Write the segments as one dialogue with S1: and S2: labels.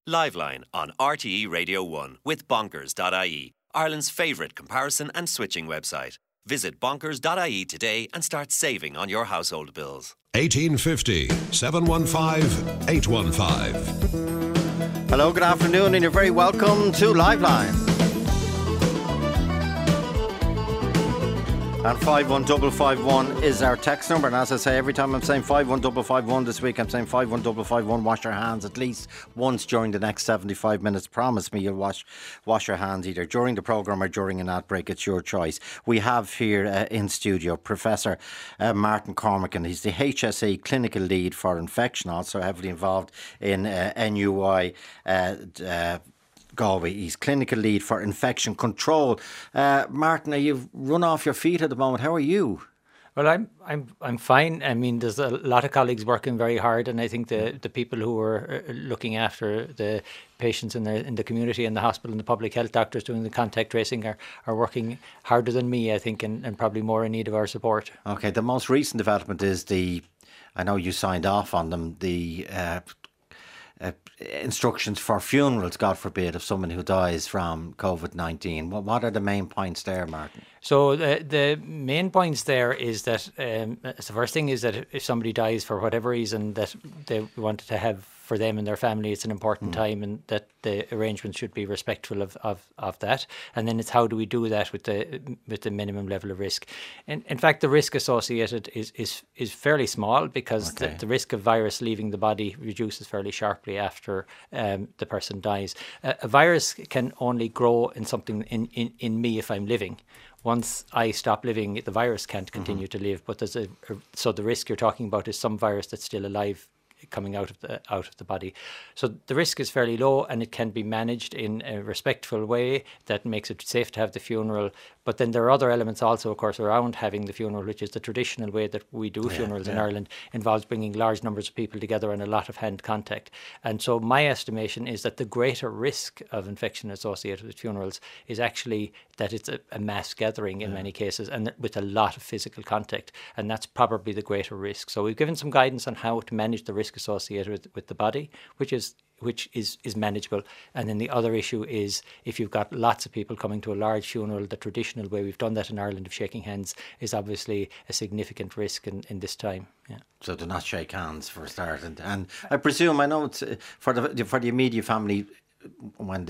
S1: Liveline on RTE Radio 1 with Bonkers.ie, Ireland's favourite comparison and switching website. Visit Bonkers.ie today and start saving on your household bills.
S2: 1850 715 815.
S3: Hello, good afternoon, and you're very welcome to Liveline. And 51551 is our text number. And as I say, every time I'm saying 51551 this week, I'm saying 51551. Wash your hands at least once during the next 75 minutes. Promise me you'll wash your hands either during the programme or during an ad break. It's your choice. We have here in studio Professor Martin Cormacan. He's the HSE Clinical Lead for Infection, also heavily involved in NUI Galway. He's clinical lead for infection control. Martin, are you run off your feet at the moment? How are you?
S4: Well, I'm fine. I mean, there's a lot of colleagues working very hard, and I think the people who are looking after the patients in the community, in the hospital, and the public health doctors doing the contact tracing are working harder than me, I think, and probably more in need of our support.
S3: Okay, the most recent development is I know you signed off on them, the instructions for funerals, God forbid, of someone who dies from COVID-19. What are the main points there, Martin?
S4: So the main points there is that the first thing is that if somebody dies for whatever reason that they wanted to have for them and their family, it's an important time, and that the arrangements should be respectful of that. And then it's how do we do that with the minimum level of risk. And in fact, the risk associated is fairly small, because the risk of virus leaving the body reduces fairly sharply after the person dies. A virus can only grow in something in me if I'm living. Once I stop living, the virus can't continue to live. But so the risk you're talking about is some virus that's still alive coming out of the body. So the risk is fairly low, and it can be managed in a respectful way that makes it safe to have the funeral. But then there are other elements also, of course, around having the funeral, which is the traditional way that we do funerals in Ireland, involves bringing large numbers of people together and a lot of hand contact. And so my estimation is that the greater risk of infection associated with funerals is actually that it's a mass gathering in many cases, and with a lot of physical contact. And that's probably the greater risk. So we've given some guidance on how to manage the risk associated with the body, which is manageable. And then the other issue is if you've got lots of people coming to a large funeral, the traditional way we've done that in Ireland of shaking hands is obviously a significant risk in this time. Yeah.
S3: So do not shake hands for a start. And I presume, I know it's for the immediate family, when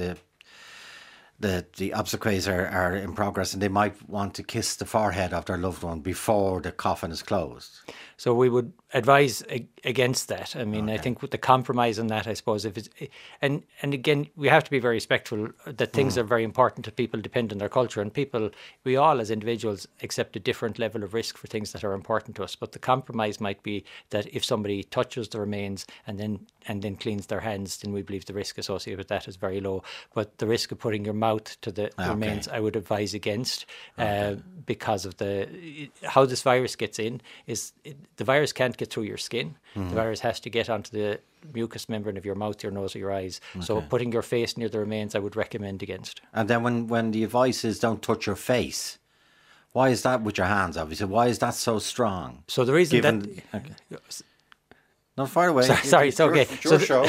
S3: the obsequies are in progress, and they might want to kiss the forehead of their loved one before the coffin is closed.
S4: So we would advise against that. I mean, I think with the compromise on that, I suppose, if it's and again, we have to be very respectful that things are very important to people, depend on their culture, and we all as individuals accept a different level of risk for things that are important to us. But the compromise might be that if somebody touches the remains and then cleans their hands, then we believe the risk associated with that is very low. But the risk of putting your mouth to the remains, I would advise against, because of how this virus gets in is the virus can't get through your skin. The virus has to get onto the mucous membrane of your mouth, your nose, or your eyes. So putting your face near the remains, I would recommend against. And
S3: then when the advice is don't touch your face, why is that with your hands, obviously? Why is that so strong?
S4: So the reason
S3: Not far away.
S4: Sorry, it's okay.
S3: It's your show.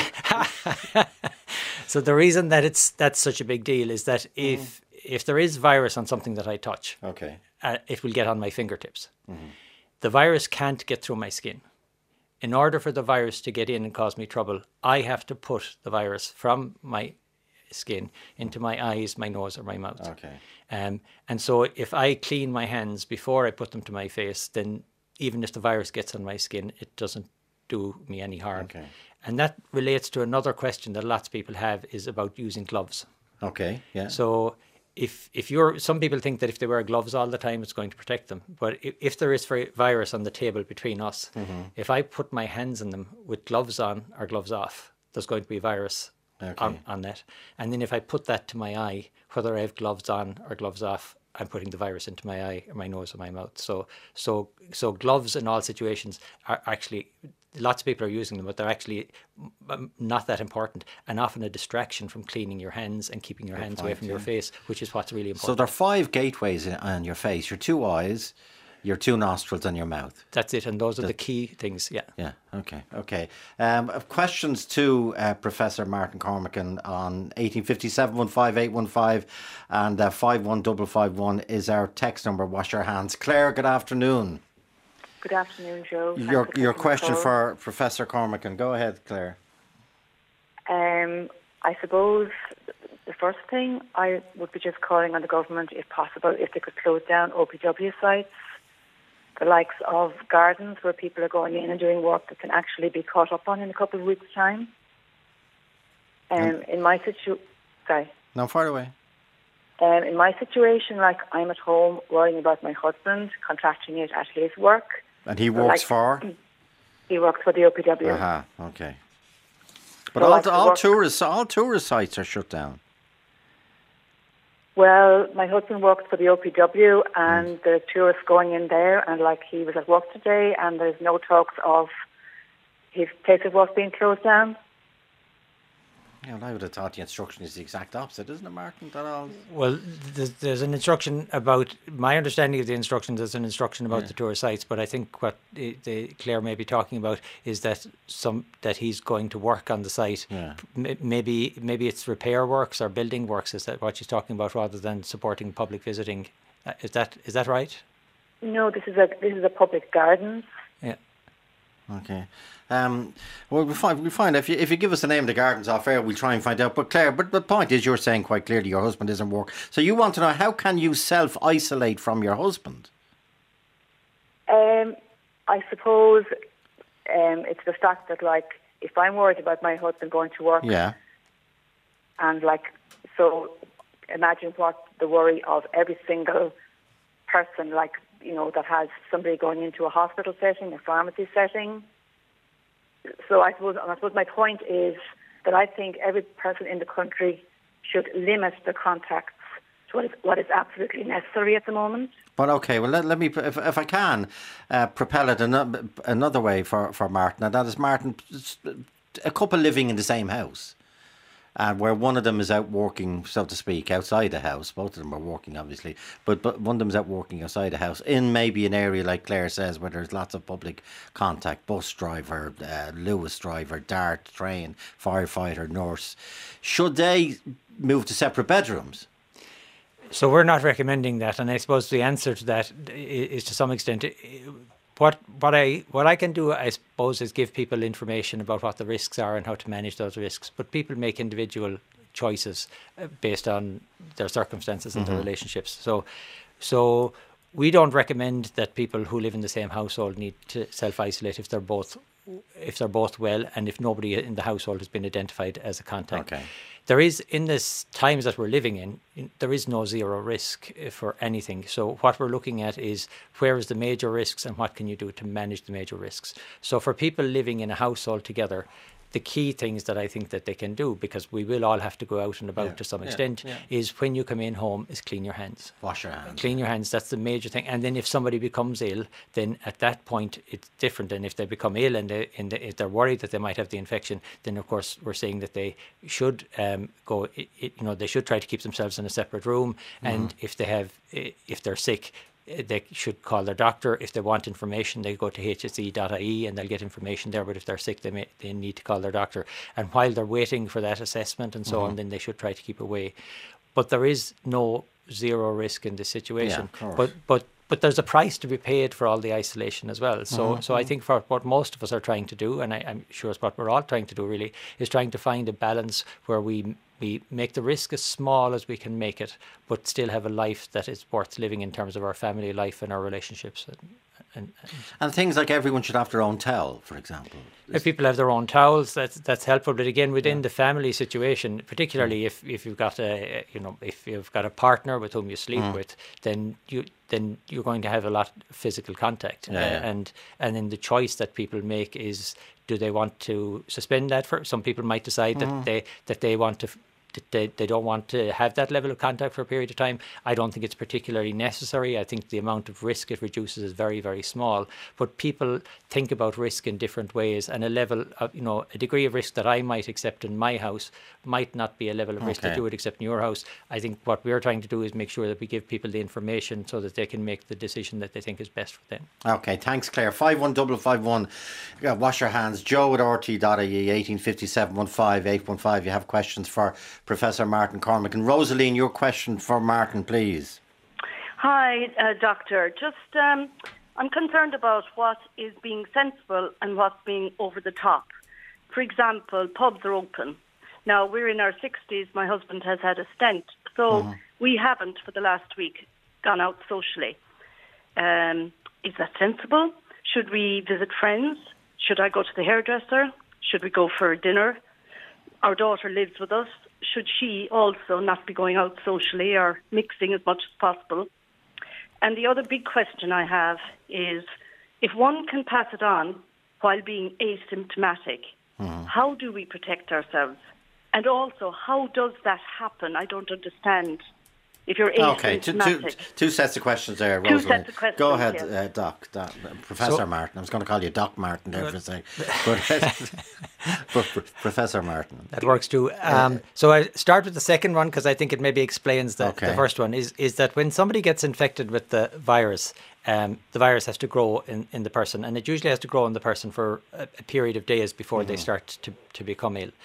S4: So the reason that that's such a big deal is that if there is virus on something that I touch, it will get on my fingertips. The virus can't get through my skin. In order for the virus to get in and cause me trouble, I have to put the virus from my skin into my eyes, my nose, or my mouth. And so if I clean my hands before I put them to my face, then even if the virus gets on my skin, it doesn't do me any harm. And that relates to another question that lots of people have, is about using gloves. So some people think that if they wear gloves all the time, it's going to protect them. But if there is virus on the table between us, if I put my hands in them with gloves on or gloves off, there's going to be virus on that. And then if I put that to my eye, whether I have gloves on or gloves off, I'm putting the virus into my eye or my nose or my mouth. So gloves in all situations are actually, lots of people are using them, but they're actually not that important, and often a distraction from cleaning your hands and keeping your hands away from your face, which is what's really important.
S3: So there are 5 gateways on your face: your 2 eyes, your 2 nostrils and your mouth.
S4: That's it, and those are the key things. Yeah.
S3: Yeah. Okay. Questions to Professor Martin Cormacan on 1850-715-815 and 51551 is our text number. Wash your hands. Claire, good afternoon.
S5: Good afternoon, Joe.
S3: Your question for Professor Cormacan. Go ahead, Claire.
S5: I suppose the first thing I would be just calling on the government, if possible, if they could close down OPW sites, the likes of gardens where people are going in and doing work that can actually be caught up on in a couple of weeks' time. In my situation,
S3: No, far away.
S5: in my situation, like I'm at home worrying about my husband contracting it at his work.
S3: And he works for?
S5: He works for the OPW.
S3: Okay. But
S5: So
S3: all tourist sites are shut down.
S5: Well, my husband works for the OPW and there's tourists going in there, and like he was at work today and there's no talks of his place of work being closed down.
S3: Yeah, well, I would have thought the instruction is the exact opposite, isn't it, Martin?
S4: Well, there's an instruction about, my understanding of the instructions, there's an instruction about the tourist sites, but I think what Claire may be talking about is that he's going to work on the site.
S3: Yeah.
S5: Maybe
S4: it's repair works or building works, is that what she's talking about, rather than supporting public visiting. Is that right?
S5: No, this is a public garden.
S4: Yeah.
S3: Okay. Well, we'll find if you give us the name of the gardens off air, we'll try and find out. But Claire, but the point is, you're saying quite clearly your husband isn't work. So you want to know, how can you self-isolate from your husband?
S5: I suppose it's the fact that, like, if I'm worried about my husband going to work, and so imagine what the worry of every single person, that has somebody going into a hospital setting, a pharmacy setting. So I suppose my point is that I think every person in the country should limit the contacts to what is absolutely necessary at the moment.
S3: But okay, well let me, if I can, propel it another way for Martin, and that is, Martin, a couple living in the same house, where one of them is out working, so to speak, outside the house. Both of them are working, obviously, but one of them is out working outside the house in maybe an area like Claire says, where there's lots of public contact, bus driver, Lewis driver, dart, train, firefighter, nurse. Should they move to separate bedrooms?
S4: So we're not recommending that, and I suppose the answer to that is, to some extent, what I can do, I suppose, is give people information about what the risks are and how to manage those risks. But people make individual choices based on their circumstances and their relationships. So we don't recommend that people who live in the same household need to self-isolate if they're both well, and if nobody in the household has been identified as a contact.
S3: Okay.
S4: There is, in this times that we're living in, there is no zero risk for anything. So what we're looking at is, where is the major risks and what can you do to manage the major risks? So for people living in a household together, the key things that I think that they can do, because we will all have to go out and about to some extent, is when you come in home, is clean your hands.
S3: Wash your hands.
S4: Clean your hands, that's the major thing. And then if somebody becomes ill, then at that point it's different. And if they become ill and if they're worried that they might have the infection, then of course we're saying that they should they should try to keep themselves in a separate room. And if they're sick, they should call their doctor. If they want information, they go to hse.ie and they'll get information there. But if they're sick, they need to call their doctor. And while they're waiting for that assessment and so on, then they should try to keep away. But there is no zero risk in this situation.
S3: Yeah, of course.
S4: But there's a price to be paid for all the isolation as well. So I think for what most of us are trying to do, and I'm sure it's what we're all trying to do really, is trying to find a balance where we make the risk as small as we can make it, but still have a life that is worth living in terms of our family life and our relationships.
S3: And things like everyone should have their own towel, for example.
S4: If people have their own towels, that's helpful. But again, within the family situation, particularly if you've got a partner with whom you sleep with, then you're going to have a lot of physical contact. And then the choice that people make is, do they want to suspend that? For some people might decide that they want to they don't want to have that level of contact for a period of time. I don't think it's particularly necessary. I think the amount of risk it reduces is very, very small. But people think about risk in different ways, and a level of, a degree of risk that I might accept in my house might not be a level of risk that you would accept in your house. I think what we're trying to do is make sure that we give people the information so that they can make the decision that they think is best for them.
S3: Okay, thanks, Claire. 51551. Wash your hands. Joe at RT.ie, 1857 815. You have questions for Professor Martin Cormack. And Rosaline, your question for Martin, please.
S6: Hi, Doctor. Just, I'm concerned about what is being sensible and what's being over the top. For example, pubs are open. Now, we're in our 60s. My husband has had a stent. So we haven't, for the last week, gone out socially. Is that sensible? Should we visit friends? Should I go to the hairdresser? Should we go for dinner? Our daughter lives with us. Should she also not be going out socially or mixing as much as possible? And the other big question I have is, if one can pass it on while being asymptomatic, how do we protect ourselves? And also, how does that happen? I don't understand. If you're asymptomatic.
S3: Okay, two sets of questions there,
S6: Two
S3: Rosaline.
S6: sets of questions,
S3: Go ahead,
S6: yes.
S3: Doc, Professor Martin. I was going to call you Doc Martin there for a second. But Professor Martin.
S4: That works too. So I start with the second one because I think it maybe explains the first one, is that when somebody gets infected with the virus has to grow in the person, and it usually has to grow in the person for a period of days before they start to become ill.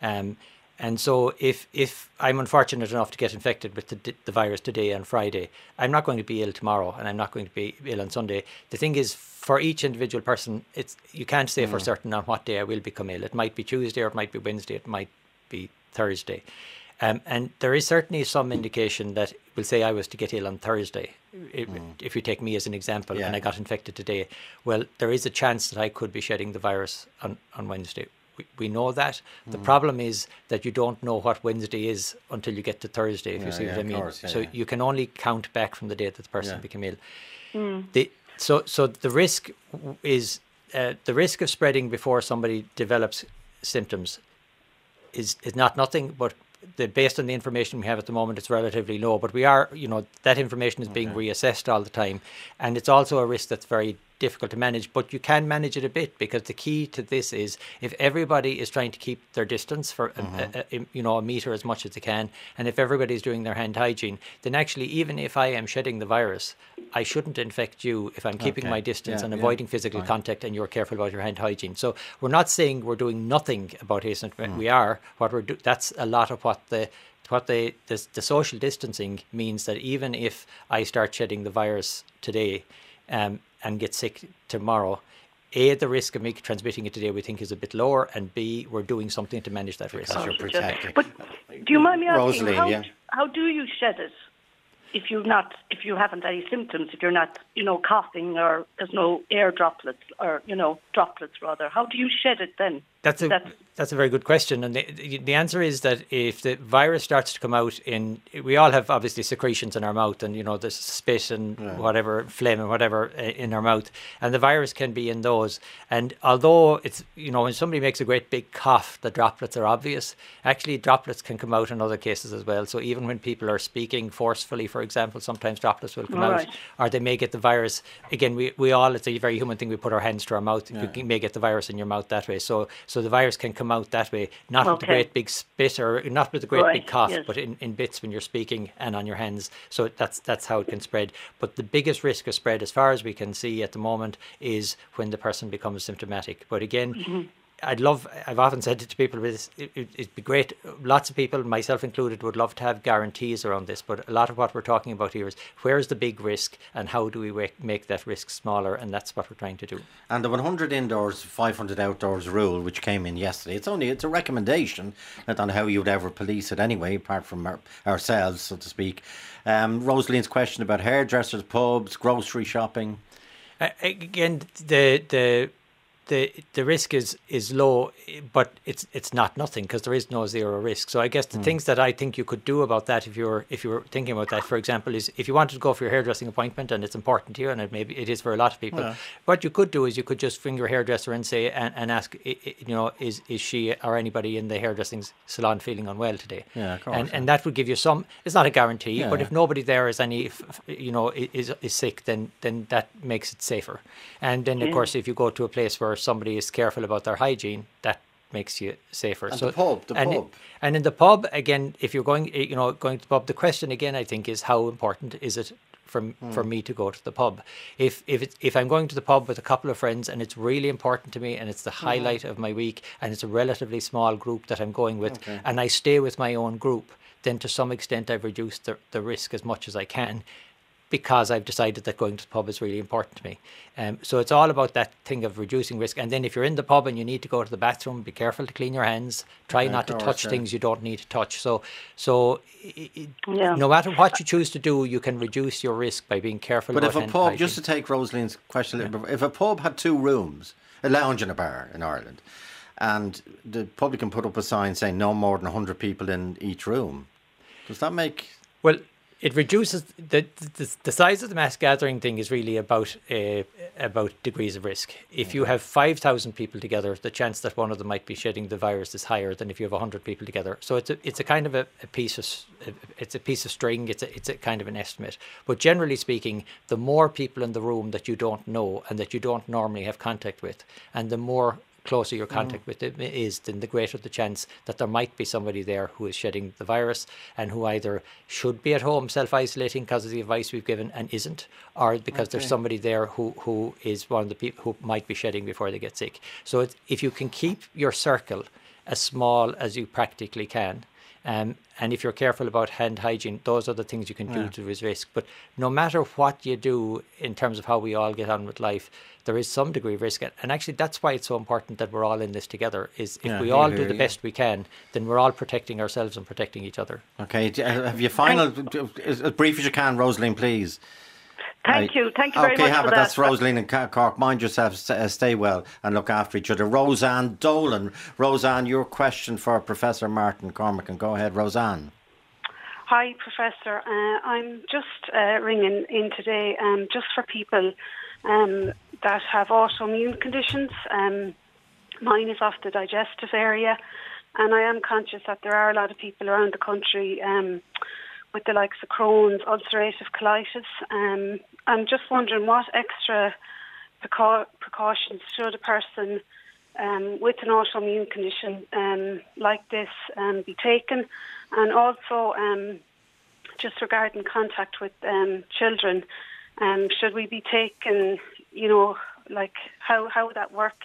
S4: And so if I'm unfortunate enough to get infected with the virus today on Friday, I'm not going to be ill tomorrow, and I'm not going to be ill on Sunday. The thing is, for each individual person, you can't say for certain on what day I will become ill. It might be Tuesday, or it might be Wednesday, it might be Thursday. And there is certainly some indication that will say I was to get ill on Thursday. If you take me as an example, and I got infected today, well, there is a chance that I could be shedding the virus on Wednesday. We know that. The problem is that you don't know what Wednesday is until you get to Thursday, if you see what I mean. So you can only count back from the day that the person became ill. So the risk is the risk of spreading before somebody develops symptoms is not nothing, but based on the information we have at the moment, it's relatively low. But we are, that information is being reassessed all the time, and it's also a risk that's very difficult to manage, but you can manage it a bit, because the key to this is if everybody is trying to keep their distance for a metre as much as they can, and if everybody is doing their hand hygiene, then actually even if I am shedding the virus, I shouldn't infect you if I'm keeping my distance and avoiding physical contact, and you're careful about your hand hygiene. So we're not saying we're doing nothing about asymptomatic. We are. That's a lot of what the social distancing means, that even if I start shedding the virus today, and get sick tomorrow, A, the risk of me transmitting it today we think is a bit lower, and B, we're doing something to manage that risk.
S3: You're protected.
S6: But do you mind me asking,
S3: Rosaline,
S6: how do you shed it if you haven't any symptoms, if you're not, coughing, or there's no air droplets, or, droplets rather? How do you shed it then? That's a
S4: very good question, and the answer is that if the virus starts to come out we all have obviously secretions in our mouth, and the spit and whatever, phlegm and whatever in our mouth, and the virus can be in those. And although it's when somebody makes a great big cough, the droplets are obvious. Actually, droplets can come out in other cases as well. So even when people are speaking forcefully, for example, sometimes droplets will come out, or they may get the virus. Again, we all, it's a very human thing. We put our hands to our mouth. You may get the virus in your mouth that way. So the virus can come out that way, not with a great big spit, or not with a great big cough, but in bits when you're speaking and on your hands. So that's how it can spread. But the biggest risk of spread, as far as we can see at the moment, is when the person becomes symptomatic. But again, I've often said it to people, it'd be great, lots of people, myself included, would love to have guarantees around this, but a lot of what we're talking about here is where's the big risk and how do we make that risk smaller, and that's what we're trying to do.
S3: And the 100 indoors, 500 outdoors rule, which came in yesterday, it's a recommendation, not on how you would ever police it anyway, apart from ourselves, so to speak. Rosaline's question about hairdressers, pubs, grocery shopping.
S4: Again, the the risk is low, but it's not nothing, because there is no zero risk. So I guess the things that I think you could do about that, if you were thinking about that, for example, is if you wanted to go for your hairdressing appointment and it's important to you, and maybe it is for a lot of people, what you could do is you could just ring your hairdresser and say and ask, is she or anybody in the hairdressing salon feeling unwell today?
S3: Yeah, of course.
S4: And that would give you some. It's not a guarantee, but if nobody there is is sick, then that makes it safer. And then of course, if you go to a place where somebody is careful about their hygiene, that makes you safer.
S3: And the pub.
S4: And in the pub, again, if you're going to the pub, the question again, I think, is how important is it for me to go to the pub? If I'm going to the pub with a couple of friends and it's really important to me and it's the highlight of my week and it's a relatively small group that I'm going with, and I stay with my own group, then to some extent I've reduced the risk as much as I can, because I've decided that going to the pub is really important to me. So it's all about that thing of reducing risk. And then if you're in the pub and you need to go to the bathroom, be careful to clean your hands. Try not to touch things you don't need to touch. So no matter what you choose to do, you can reduce your risk by being careful about hand hygiene. But if a pub,
S3: just to take Rosaleen's question a little bit, if a pub had 2 rooms, a lounge and a bar in Ireland, and the public can put up a sign saying no more than 100 people in each room, does that make...
S4: Well, it reduces the size of the mass gathering thing is really about degrees of risk. If you have 5,000 people together, the chance that one of them might be shedding the virus is higher than if you have 100 people together. So it's a kind of a piece of string. It's a kind of an estimate. But generally speaking, the more people in the room that you don't know and that you don't normally have contact with, and the more closer your contact with them is, then the greater the chance that there might be somebody there who is shedding the virus and who either should be at home self-isolating because of the advice we've given and isn't, or because there's somebody there who is one of the people who might be shedding before they get sick. So if you can keep your circle as small as you practically can, and if you're careful about hand hygiene, those are the things you can do to reduce risk. But no matter what you do in terms of how we all get on with life, there is some degree of risk. And actually, that's why it's so important that we're all in this together, is if we all do the best we can, then we're all protecting ourselves and protecting each other.
S3: Okay. Have you final, as brief as you can, Rosaleen, please.
S6: Thank you very much for that.
S3: That's Rosaleen in Cork. Mind yourself, stay well and look after each other. Roseanne Dolan. Roseanne, your question for Professor Martin Cormack. Go ahead, Roseanne.
S7: Hi, Professor. I'm just ringing in today just for people that have autoimmune conditions. Mine is off the digestive area, and I am conscious that there are a lot of people around the country with the likes of Crohn's, ulcerative colitis. I'm just wondering what extra precautions should a person with an autoimmune condition like this be taken, and also just regarding contact with children, should we be taken, like how would that work,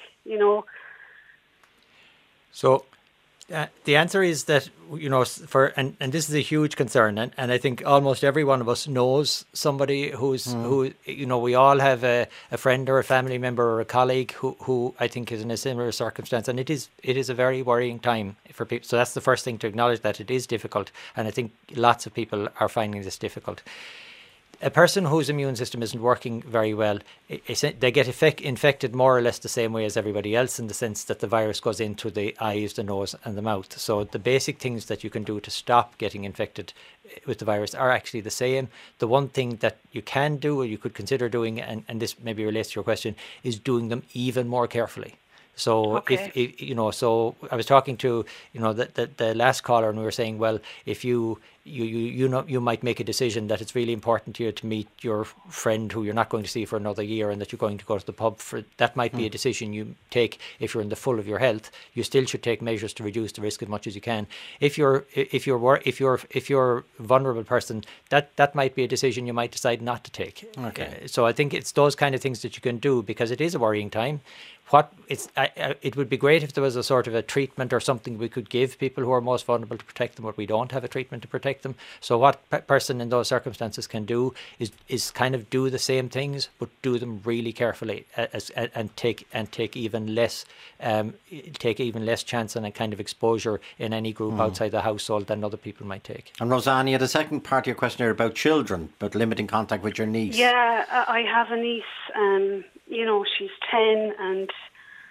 S4: So the answer is that, and this is a huge concern, and I think almost every one of us knows somebody who we all have a friend or a family member or a colleague who I think is in a similar circumstance, and it is a very worrying time for people. So that's the first thing, to acknowledge that it is difficult, and I think lots of people are finding this difficult. A person whose immune system isn't working very well, they get infected more or less the same way as everybody else, in the sense that the virus goes into the eyes, the nose and the mouth. So the basic things that you can do to stop getting infected with the virus are actually the same. The one thing that you can do, or you could consider doing, and this maybe relates to your question, is doing them even more carefully. So so I was talking to the last caller, and we were saying, well, if you might make a decision that it's really important to you to meet your friend who you're not going to see for another year, and that you're going to go to the pub for. That might be a decision you take if you're in the full of your health. You still should take measures to reduce the risk as much as you can. If you're a vulnerable person, that might be a decision you might decide not to take.
S3: Okay.
S4: So I think it's those kind of things that you can do, because it is a worrying time. It would be great if there was a sort of a treatment or something we could give people who are most vulnerable to protect them, but we don't have a treatment to protect them. So what person in those circumstances can do is kind of do the same things, but do them really carefully, and take even less chance and a kind of exposure in any group outside the household than other people might take.
S3: And Roseanne, you had a second part of your question here about children, about limiting contact with your niece.
S7: Yeah, I have a niece. She's 10, and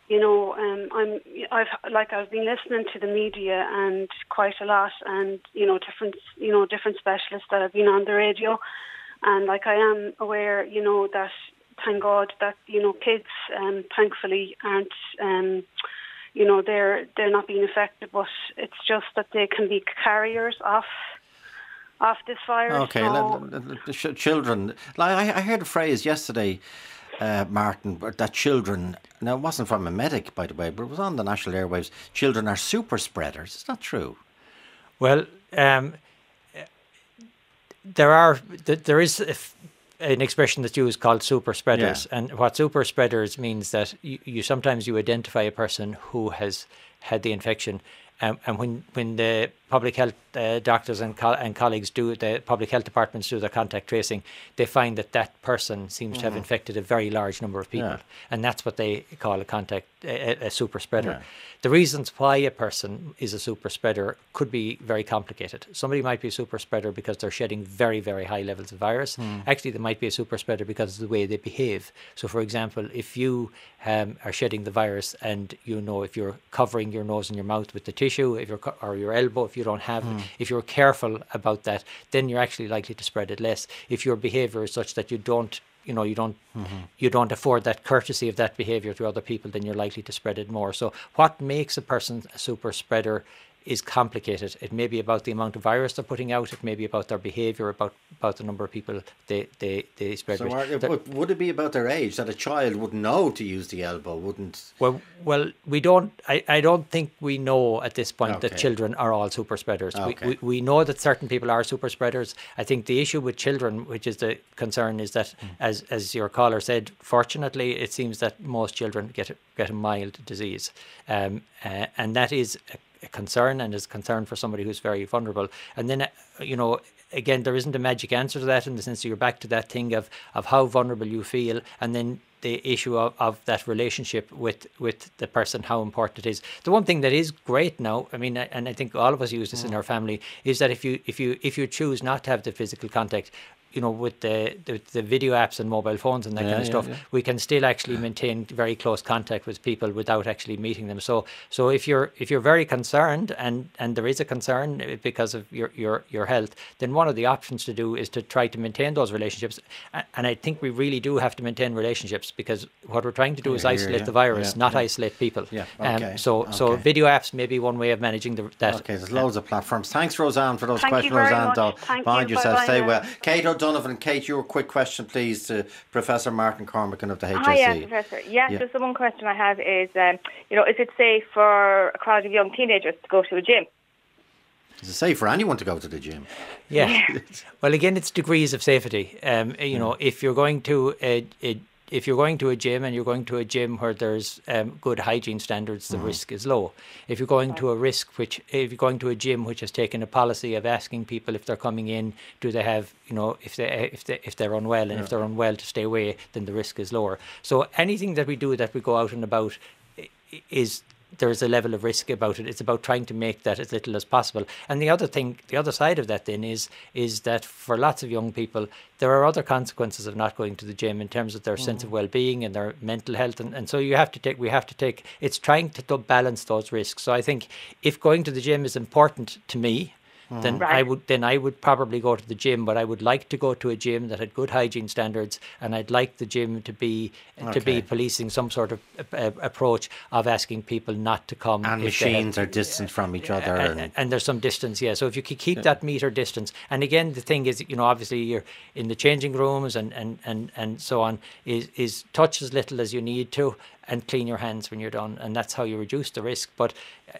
S7: I've been listening to the media and quite a lot, and different specialists that have been on the radio, and I am aware, that thank God that kids thankfully aren't they're not being affected, but it's just that they can be carriers of this virus.
S3: Okay, children. I heard a phrase yesterday, Martin, that children, now it wasn't from a medic, by the way, but it was on the national airwaves, children are super spreaders. Is that true?
S4: Well, there is an expression that's used called super spreaders. Yeah. And what super spreaders means that you sometimes you identify a person who has had the infection. And when the public health doctors and colleagues the public health departments do their contact tracing, they find that person seems to have infected a very large number of people. Yeah. And that's what they call a super spreader. Yeah. The reasons why a person is a super spreader could be very complicated. Somebody might be a super spreader because they're shedding very, very high levels of virus. Actually, they might be a super spreader because of the way they behave. So, for example, if you are shedding the virus and if you're covering your nose and your mouth with the tissue, or your elbow, if you don't have it, if you're careful about that, then you're actually likely to spread it less. If your behaviour is such that you don't afford that courtesy of that behaviour to other people, then you're likely to spread it more. So what makes a person a super spreader is complicated. It may be about the amount of virus they're putting out. It may be about their behaviour, about the number of people they spread.
S3: So would it be about their age, that a child wouldn't know to use the elbow, wouldn't?
S4: Well, we don't. I don't think we know at this point that children are all super spreaders. Okay. We know that certain people are super spreaders. I think the issue with children, which is the concern, is that as your caller said, fortunately, it seems that most children get a mild disease, and that is a concern, and is a concern for somebody who's very vulnerable. And then, again, there isn't a magic answer to that, in the sense that you're back to that thing of how vulnerable you feel, and then the issue of that relationship with the person, how important it is. The one thing that is great now, I mean, and I think all of us use this in our family, is that if you choose not to have the physical contact, with the video apps and mobile phones and that kind of stuff, we can still actually maintain very close contact with people without actually meeting them. So if you're very concerned, and there is a concern because of your health, then one of the options to do is to try to maintain those relationships. And I think we really do have to maintain relationships, because what we're trying to do is isolate the virus, not isolate people. Yeah. Okay. So video apps may be one way of managing that. Okay, there's
S3: loads of platforms. Thanks, Roseanne, for those questions. Roseanne, though, mind yourself, stay well. Kate O'Donovan, Kate, your quick question, please, to Professor Martin Cormack of the HSE.
S8: Hi, Professor. Yes, just the one question I have is, is it safe for a crowd of young teenagers to go to a gym?
S3: Is it safe for anyone to go to the gym?
S4: Yeah. Well, again, it's degrees of safety. If you're going to if you're going to a gym, and you're going to a gym where there's good hygiene standards, the risk is low. If you're going to if you're going to a gym which has taken a policy of asking people if they're coming in, do they have, if they're unwell, and if they're unwell to stay away, then the risk is lower. So anything that we do, that we go out and about, there's a level of risk about it. It's about trying to make that as little as possible. And the other side of that then is that for lots of young people, there are other consequences of not going to the gym in terms of their sense of well-being and their mental health. And so we have to take, it's trying to balance those risks. So I think if going to the gym is important to me, then I would probably go to the gym, but I would like to go to a gym that had good hygiene standards, and I'd like the gym to be policing some sort of approach of asking people not to come.
S3: And machines are distant from each other,
S4: and there's some distance. Yeah, so if you could keep that meter distance, and again, the thing is, obviously you're in the changing rooms and so on, is touch as little as you need to, and clean your hands when you're done, and that's how you reduce the risk. But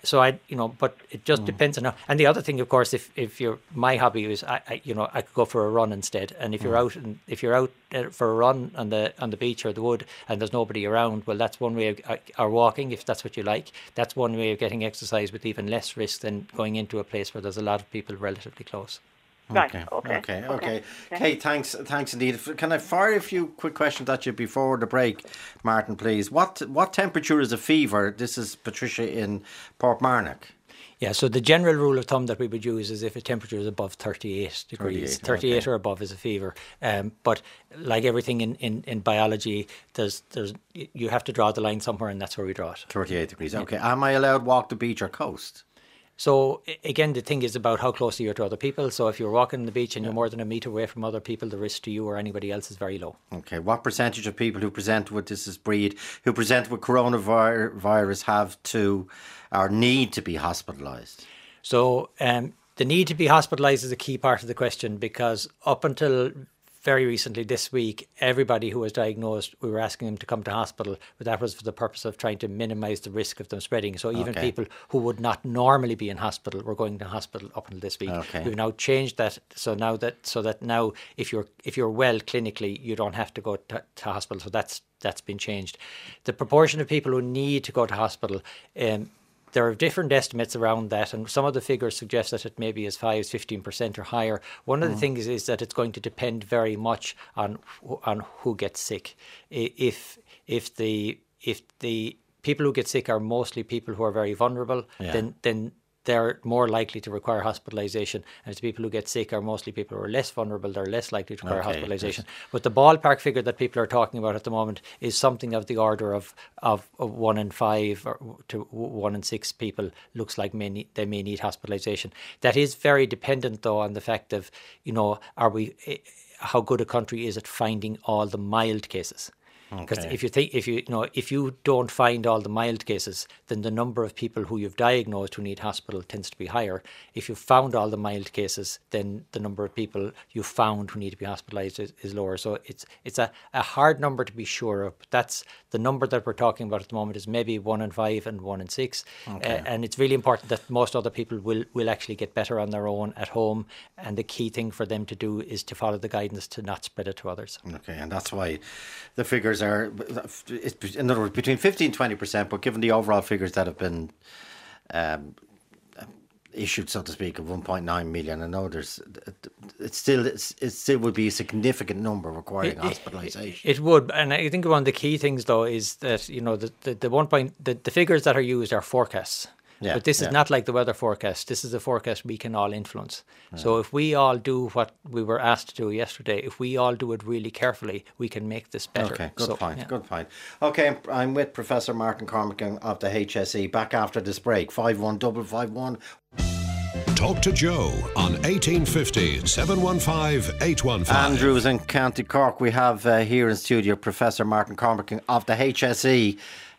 S4: but it just depends on how. And the other thing, of course, if my hobby is, I could go for a run instead. And if you're out for a run on the beach or the wood, and there's nobody around, well, that's one way of, or walking, if that's what you like. That's one way of getting exercise with even less risk than going into a place where there's a lot of people relatively close.
S8: Right.
S3: Okay. Kate, thanks indeed. Can I fire a few quick questions at you before the break, Martin, please? What temperature is a fever? This is Patricia in Portmarnock.
S4: Yeah, so the general rule of thumb that we would use is if a temperature is above 38 degrees. 38 or above is a fever. But like everything in biology, you have to draw the line somewhere, and that's where we draw it.
S3: 38 degrees, okay. Am I allowed to walk the beach or coast?
S4: So again, the thing is about how close you are to other people. So if you're walking on the beach and you're more than a metre away from other people, the risk to you or anybody else is very low.
S3: Okay. What percentage of people who present with who present with coronavirus have to or need to be hospitalised?
S4: So the need to be hospitalised is a key part of the question, because up until very recently this week, everybody who was diagnosed, we were asking them to come to hospital, but that was for the purpose of trying to minimise the risk of them spreading. So even people who would not normally be in hospital were going to hospital up until this week. Okay. We've now changed that so that now if you're well clinically, you don't have to go to hospital. So that's been changed. The proportion of people who need to go to hospital, there are different estimates around that, and some of the figures suggest that it may be as high as 15% or higher. One of the things is that it's going to depend very much on who gets sick. If the people who get sick are mostly people who are very vulnerable, then they're more likely to require hospitalisation. And it's people who get sick are mostly people who are less vulnerable, they're less likely to require hospitalisation. Yes. But the ballpark figure that people are talking about at the moment is something of the order of 1 in 5 to 1 in 6 people looks like they may need hospitalisation. That is very dependent, though, on the fact of, how good a country is at finding all the mild cases. Because if you don't find all the mild cases, then the number of people who you've diagnosed who need hospital tends to be higher. If you've found all the mild cases, then the number of people you've found who need to be hospitalised is lower. So it's a hard number to be sure of. But that's the number that we're talking about at the moment is maybe 1 in 5 and 1 in 6. And it's really important that most other people will actually get better on their own at home. And the key thing for them to do is to follow the guidance to not spread it to others.
S3: Okay, and that's why the figures are, in other words, between 15-20%, but given the overall figures that have been issued, so to speak, of 1.9 million, I know it still would be a significant number requiring hospitalisation.
S4: It would, and I think one of the key things, though, is that the figures that are used are forecasts. Yeah, but this is not like the weather forecast. This is a forecast we can all influence. Yeah. So if we all do what we were asked to do yesterday, if we all do it really carefully, we can make this better.
S3: Okay, good point. Okay, I'm with Professor Martin Cormack of the HSE. Back after this break, 51551.
S2: Talk to Joe on 1850 715 815.
S3: Andrews in County Cork. We have here in studio Professor Martin Cormack of the HSE.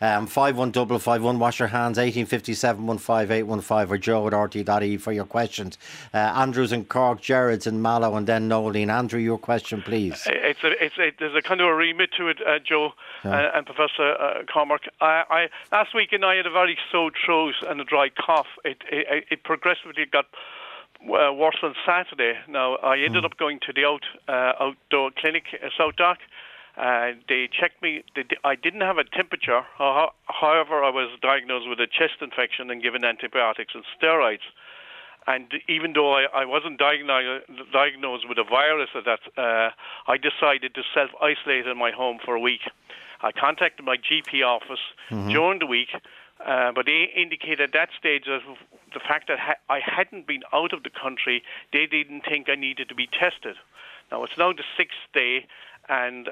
S3: 51551, wash your hands, 1850 715 815, or joe at rte.ie for your questions. Andrews in Cork, Gerard's in Mallow, and then Noeline. Andrew, your question, please.
S9: There's a kind of a remit to it, Joe and Professor Cormack. I last weekend I had a very sore throat and a dry cough. It progressively got worse on Saturday. Now, I ended up going to the outdoor clinic, South Dock. They checked me. I didn't have a temperature. However, I was diagnosed with a chest infection and given antibiotics and steroids. And even though I wasn't diagnosed with a virus at that, I decided to self-isolate in my home for a week. I contacted my GP office during the week, but they indicated at that stage that the fact that I hadn't been out of the country, they didn't think I needed to be tested. Now, it's now the 6th day, and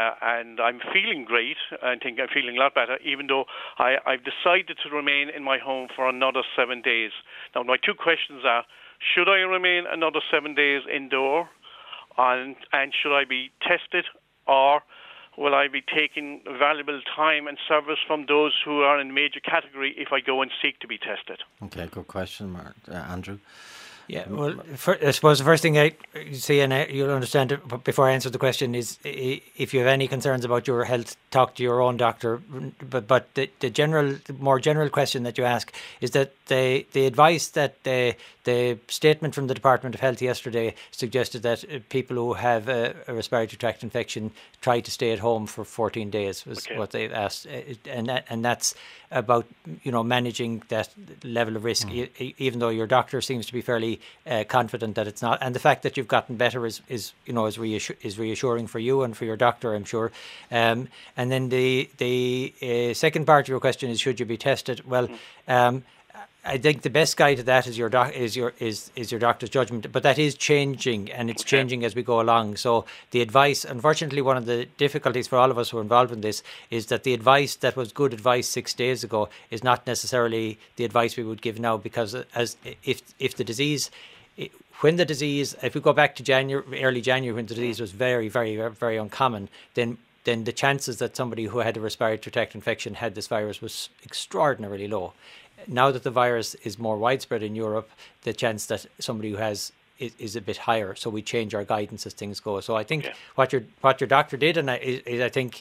S9: I'm feeling great. I think I'm feeling a lot better, even though I've decided to remain in my home for another 7 days. Now, my two questions are, should I remain another 7 days indoor, and should I be tested, or will I be taking valuable time and service from those who are in major category if I go and seek to be tested?
S3: Okay, good question, Andrew.
S4: Yeah, well, I suppose the first thing I see, and you'll understand it before I answer the question, is if you have any concerns about your health, talk to your own doctor. But the more general question that you ask is that the advice that the statement from the Department of Health yesterday suggested that people who have a respiratory tract infection try to stay at home for 14 days was what they asked, and that's about managing that level of risk, even though your doctor seems to be fairly confident that it's not, and the fact that you've gotten better is reassuring for you and for your doctor, I'm sure. And then the second part of your question is, should you be tested? Well, I think the best guide to that is your doctor's judgment, but that is changing, and it's changing as we go along. So the advice, unfortunately, one of the difficulties for all of us who are involved in this is that the advice that was good advice 6 days ago is not necessarily the advice we would give now, because if the disease. If we go back to early January, when the disease was very, very, very uncommon, then the chances that somebody who had a respiratory tract infection had this virus was extraordinarily low. Now that the virus is more widespread in Europe, the chance that somebody who has is a bit higher. So we change our guidance as things go. So I think what your doctor did, and I think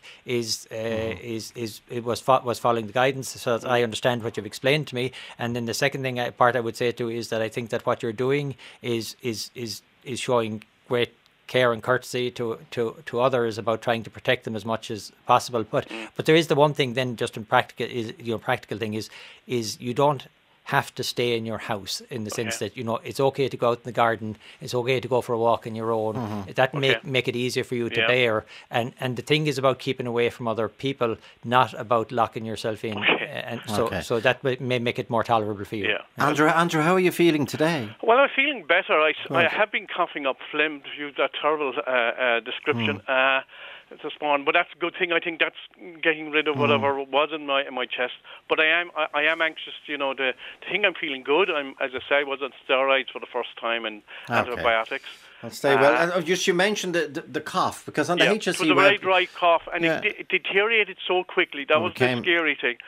S4: was following the guidance. So that I understand what you've explained to me. And then the second part I would say to is that I think that what you're doing is showing great care and courtesy to others about trying to protect them as much as possible. But there is the one thing then, just in practical thing is you don't have to stay in your house, in the sense that it's okay to go out in the garden, it's okay to go for a walk on your own. That make it easier for you to bear. And the thing is about keeping away from other people, not about locking yourself in. And so that may make it more tolerable for you.
S3: Andrew, how are you feeling today?
S9: Well, I'm feeling better. I have been coughing up phlegm, to use that terrible description. This morning, but that's a good thing. I think that's getting rid of whatever was in my chest. But I am anxious. The thing, I'm feeling good. As I say, I was on steroids for the first time and antibiotics.
S3: I'll stay well. And you mentioned the cough, because on the HSE
S9: it was a very dry cough, and it deteriorated so quickly. That was the scary thing.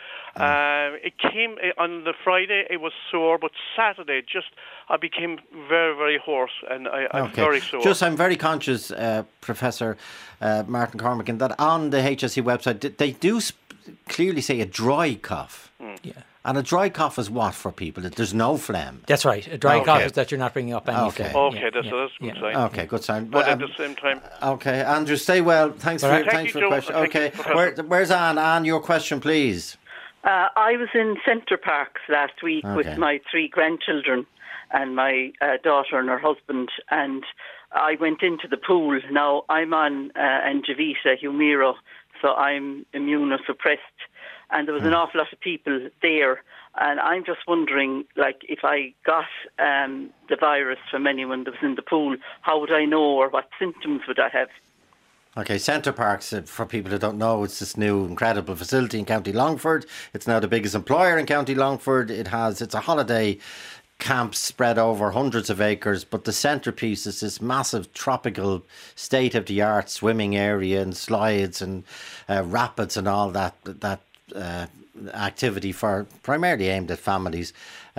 S9: It came on the Friday. It was sore, but Saturday I became very, very hoarse, and I'm very sore.
S3: I'm very conscious, Professor Martin Cormack, that on the HSE website they do clearly say a dry cough. And a dry cough is what for people? There's no phlegm.
S4: That's right. A dry cough is that you're not bringing up any phlegm.
S9: Okay, that's a good sign.
S3: Okay, good sign.
S9: But at the same time...
S3: Okay, Andrew, stay well. Thanks for the question. Okay, where's Anne? Anne, your question, please.
S10: I was in Centre Parks last week with my 3 grandchildren and my daughter and her husband, and I went into the pool. Now, I'm on Angivita, Humira, so I'm immunosuppressed. And there was an awful lot of people there. And I'm just wondering, if I got the virus from anyone that was in the pool, how would I know, or what symptoms would I have?
S3: Okay, Centre Parks, for people who don't know, it's this new incredible facility in County Longford. It's now the biggest employer in County Longford. It's a holiday camp spread over hundreds of acres, but the centrepiece is this massive tropical state-of-the-art swimming area and slides and rapids and all that activity for primarily aimed at families.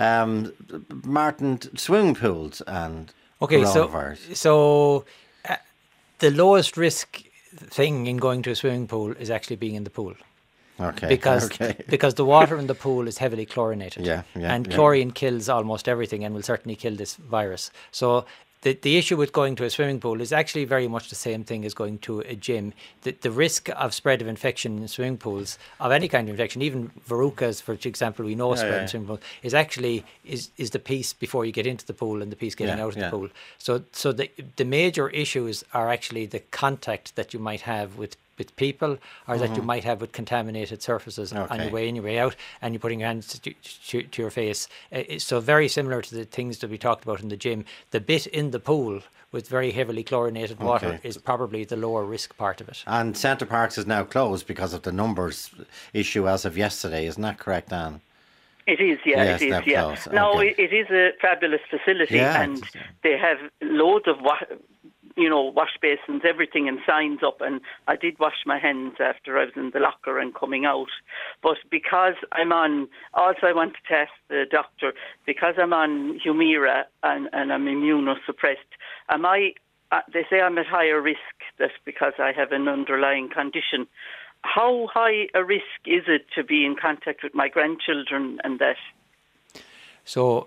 S3: Martin, swimming pools and coronavirus.
S4: So the lowest risk thing in going to a swimming pool is actually being in the pool.
S3: Okay.
S4: Because the water in the pool is heavily chlorinated. And chlorine kills almost everything and will certainly kill this virus. So the issue with going to a swimming pool is actually very much the same thing as going to a gym. The risk of spread of infection in swimming pools, of any kind of infection, even verrucas, for example, we know spread in swimming pools, is actually is the piece before you get into the pool and the piece getting out of the pool. So the major issues are actually the contact that you might have with people, or that you might have with contaminated surfaces on your way in, your way out, and you're putting your hands to your face. So very similar to the things that we talked about in the gym. The bit in the pool with very heavily chlorinated water is probably the lower risk part of it.
S3: And Centre Parks is now closed because of the numbers issue as of yesterday. Isn't that correct, Anne?
S10: It is, it is.
S3: Close.
S10: No, it is a fabulous facility, and they have loads of wash basins, everything, and signs up. And I did wash my hands after I was in the locker and coming out. But because I'm on, also I want to ask the doctor, because I'm on Humira and I'm immunosuppressed, they say I'm at higher risk, that because I have an underlying condition. How high a risk is it to be in contact with my grandchildren and that? So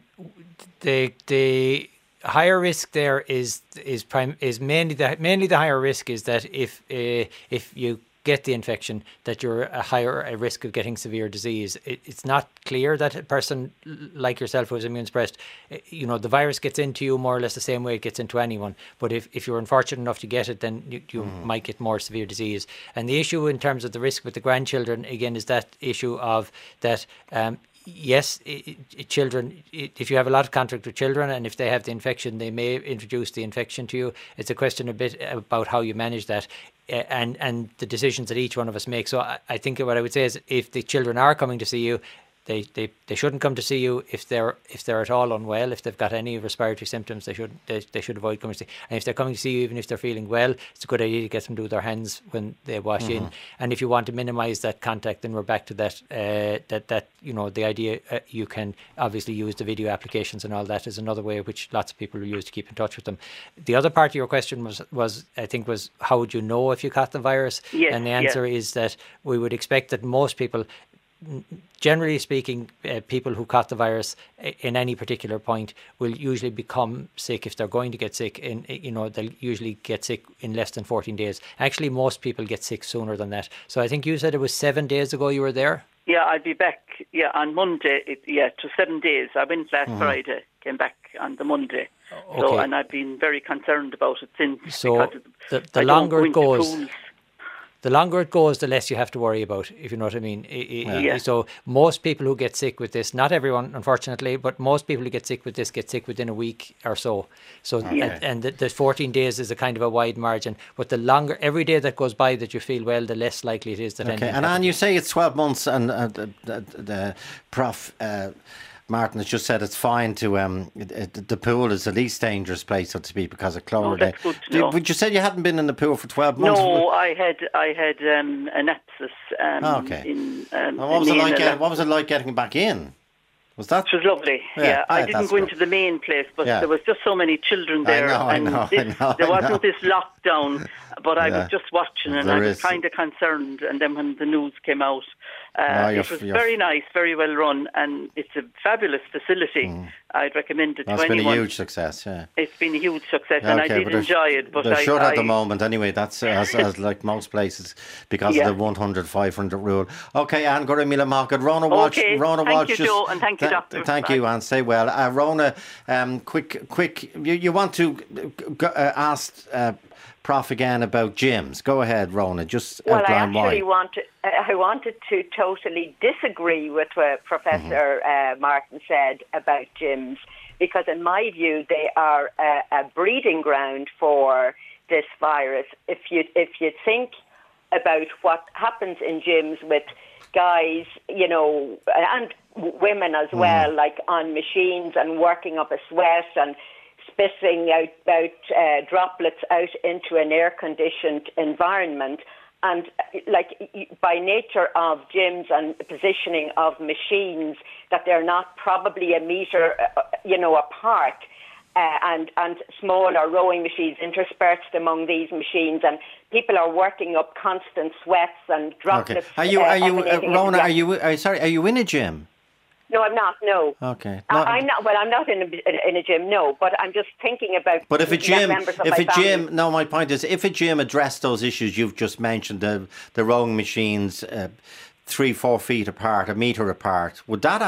S4: the higher risk there is mainly the higher risk is that if you get the infection, that you're a risk of getting severe disease. It's not clear that a person like yourself who is immune suppressed, the virus gets into you more or less the same way it gets into anyone. But if you're unfortunate enough to get it, then you might get more severe disease. And the issue in terms of the risk with the grandchildren, again, is that issue of that yes, children, if you have a lot of contact with children and if they have the infection, they may introduce the infection to you. It's a question a bit about how you manage that and the decisions that each one of us make. So I think what I would say is if the children are coming to see you, they shouldn't come to see you if they're at all unwell. If they've got any respiratory symptoms, they should avoid coming to see. And if they're coming to see you, even if they're feeling well, it's a good idea to get them to do their hands when they wash in. And if you want to minimise that contact, then we're back to that. The idea you can obviously use the video applications and all that is another way which lots of people use to keep in touch with them. The other part of your question was how would you know if you caught the virus?
S10: Yes,
S4: and the answer is that we would expect that most people, generally speaking, people who caught the virus in any particular point will usually become sick if they're going to get sick. They'll usually get sick in less than 14 days. Actually, most people get sick sooner than that. So I think you said it was 7 days ago you were there?
S10: Yeah, I'll be back on Monday. To 7 days. I went last Friday, came back on the Monday.
S4: Okay.
S10: So, and I've been very concerned about it since.
S4: So the longer it goes... The longer it goes, the less you have to worry about, if you know what I mean. So most people who get sick with this, not everyone, unfortunately, but most people who get sick with this get sick within a week or so. So and the 14 days is a kind of a wide margin. But the longer, every day that goes by that you feel well, the less likely it is that anything happens.
S3: And you say it's 12 months, and the Prof. Martin has just said it's fine to the pool is the least dangerous place, so to speak, because of chloride.
S10: That's good to know.
S3: But you said you hadn't been in the pool for 12 months.
S10: No, I had an abscess.
S3: What was it like getting back in? It was lovely.
S10: Yeah, I didn't go into the main place, but there was just so many children there, there wasn't this lockdown. But I was just watching, and I was kind of concerned. And then when the news came out, it was very nice, very well run, and it's a fabulous facility. I'd recommend it to anyone.
S3: It's been a huge success,
S10: It's been a huge success, and I did enjoy it. But
S3: they're shut at the moment anyway. That's as like most places because of the 100-500 rule. Okay, Anne, go to Mila Market. Rona Walsh.
S10: Thank you, Joe, and thank you, Doctor.
S3: Thank you, Anne. Stay well. Rona, quick. You want to ask Prof again about gyms? Go ahead, Rona. Just outline why.
S11: I wanted to totally disagree with what Professor Martin said about gyms, because in my view they are a breeding ground for this virus. If you think about what happens in gyms with guys, and women as well, like on machines and working up a sweat and spitting out droplets out into an air-conditioned environment. And by nature of gyms and positioning of machines, that they're not probably a metre, apart, and smaller rowing machines interspersed among these machines, and people are working up constant sweats and droplets.
S3: Okay. Rona? Are you in a gym?
S11: No, I'm not. No.
S3: Okay.
S11: I'm not. Well, I'm not in a gym. No, but I'm just thinking about.
S3: But my point is, if a gym addressed those issues you've just mentioned, the rowing machines, 3-4 feet apart, a metre apart, would that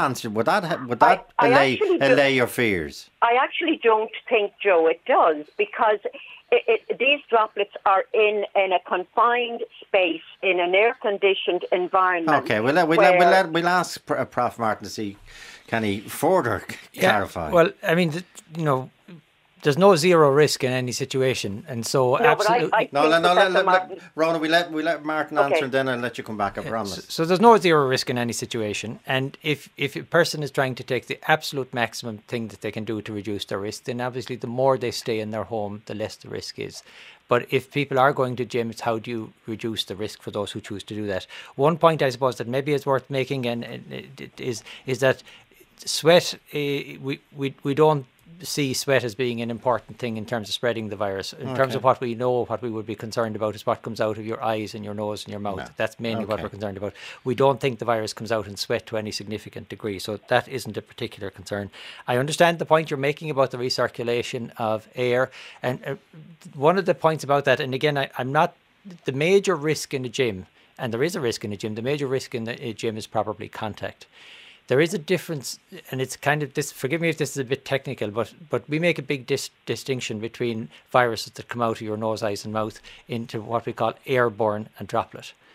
S3: allay your fears?
S11: I actually don't think, Joe, it does, because these droplets are in a confined space in an air-conditioned environment.
S3: Okay, we'll ask Prof. Martin to see, can he further clarify?
S4: Well, I mean, there's no zero risk in any situation, and so absolutely.
S3: Rona, we let Martin answer, and then I'll let you come back. I promise.
S4: So there's no zero risk in any situation, and if a person is trying to take the absolute maximum thing that they can do to reduce their risk, then obviously the more they stay in their home, the less the risk is. But if people are going to gym, it's how do you reduce the risk for those who choose to do that. One point I suppose that maybe is worth making, is that sweat. We don't see sweat as being an important thing in terms of spreading the virus. In terms of what we know, what we would be concerned about is what comes out of your eyes and your nose and your mouth. No. That's mainly what we're concerned about. We don't think the virus comes out in sweat to any significant degree, so that isn't a particular concern. I understand the point you're making about the recirculation of air, and one of the points about that, and again, I'm not, the major risk in a gym, and there is a risk in a gym, the major risk in a gym is probably contact. There is a difference, and it's kind of this. Forgive me if this is a bit technical, but we make a big distinction between viruses that come out of your nose, eyes, and mouth into what we call airborne and droplet.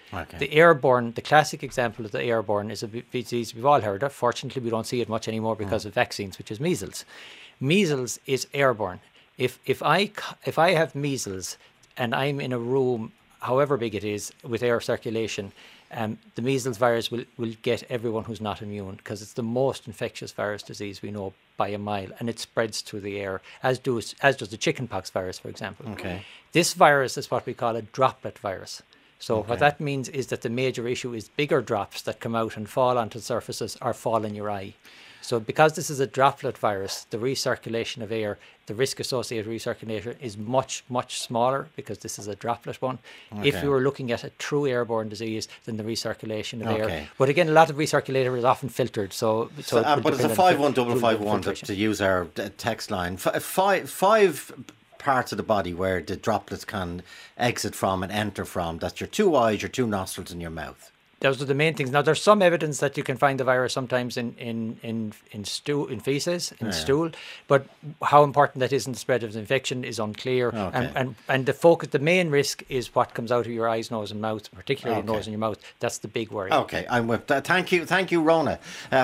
S4: Okay. The classic example of the airborne is a disease we've all heard of. Fortunately, we don't see it much anymore because of vaccines, which is measles. Measles is airborne. If I have measles and I'm in a room, however big it is, with air circulation, the measles virus will get everyone who's not immune, because it's the most infectious virus disease we know by a mile, and it spreads through the air, as does the chickenpox virus, for example.
S3: Okay.
S4: This virus is what we call a droplet virus. So what that means is that the major issue is bigger drops that come out and fall onto surfaces or fall in your eye. So because this is a droplet virus, the recirculation of air, the risk associated recirculation is much, much smaller because this is a droplet one. Okay. If you were looking at a true airborne disease, then the recirculation of air. But again, a lot of recirculator is often filtered. But it's a
S3: 51551 to use our text line. Five parts of the body where the droplets can exit from and enter from. That's your two eyes, your two nostrils, and your mouth.
S4: Those are the main things. Now, there's some evidence that you can find the virus sometimes in feces, stool, but how important that is in the spread of the infection is unclear. Okay. And the main risk is what comes out of your eyes, nose, and mouth, particularly nose and your mouth. That's the big worry.
S3: Okay, I'm with. Thank you, Rona.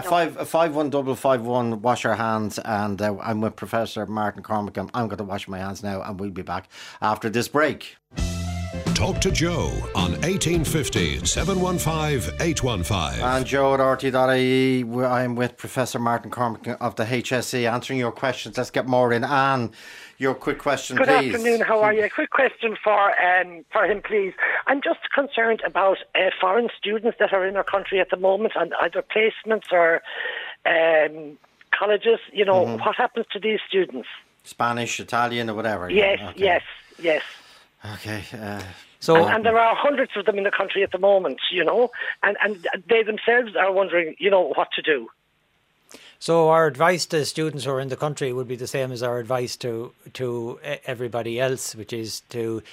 S3: 51551. Wash our hands, and I'm with Professor Martin Cormack. I'm going to wash my hands now, and we'll be back after this break.
S2: Talk to Joe on 1850 715 815.
S3: And Joe at RT.ie. I'm with Professor Martin Cormack of the HSE answering your questions. Let's get more in. Anne, your quick question,
S12: please.
S3: Good
S12: afternoon, how are you? A quick question for him, please. I'm just concerned about foreign students that are in our country at the moment, and either placements or colleges. You know, what happens to these students?
S3: Spanish, Italian, or whatever.
S12: Yes, yes.
S3: Okay.
S12: And there are hundreds of them in the country at the moment, you know, and they themselves are wondering, you know, what to do.
S4: So our advice to students who are in the country would be the same as our advice to everybody else, which is to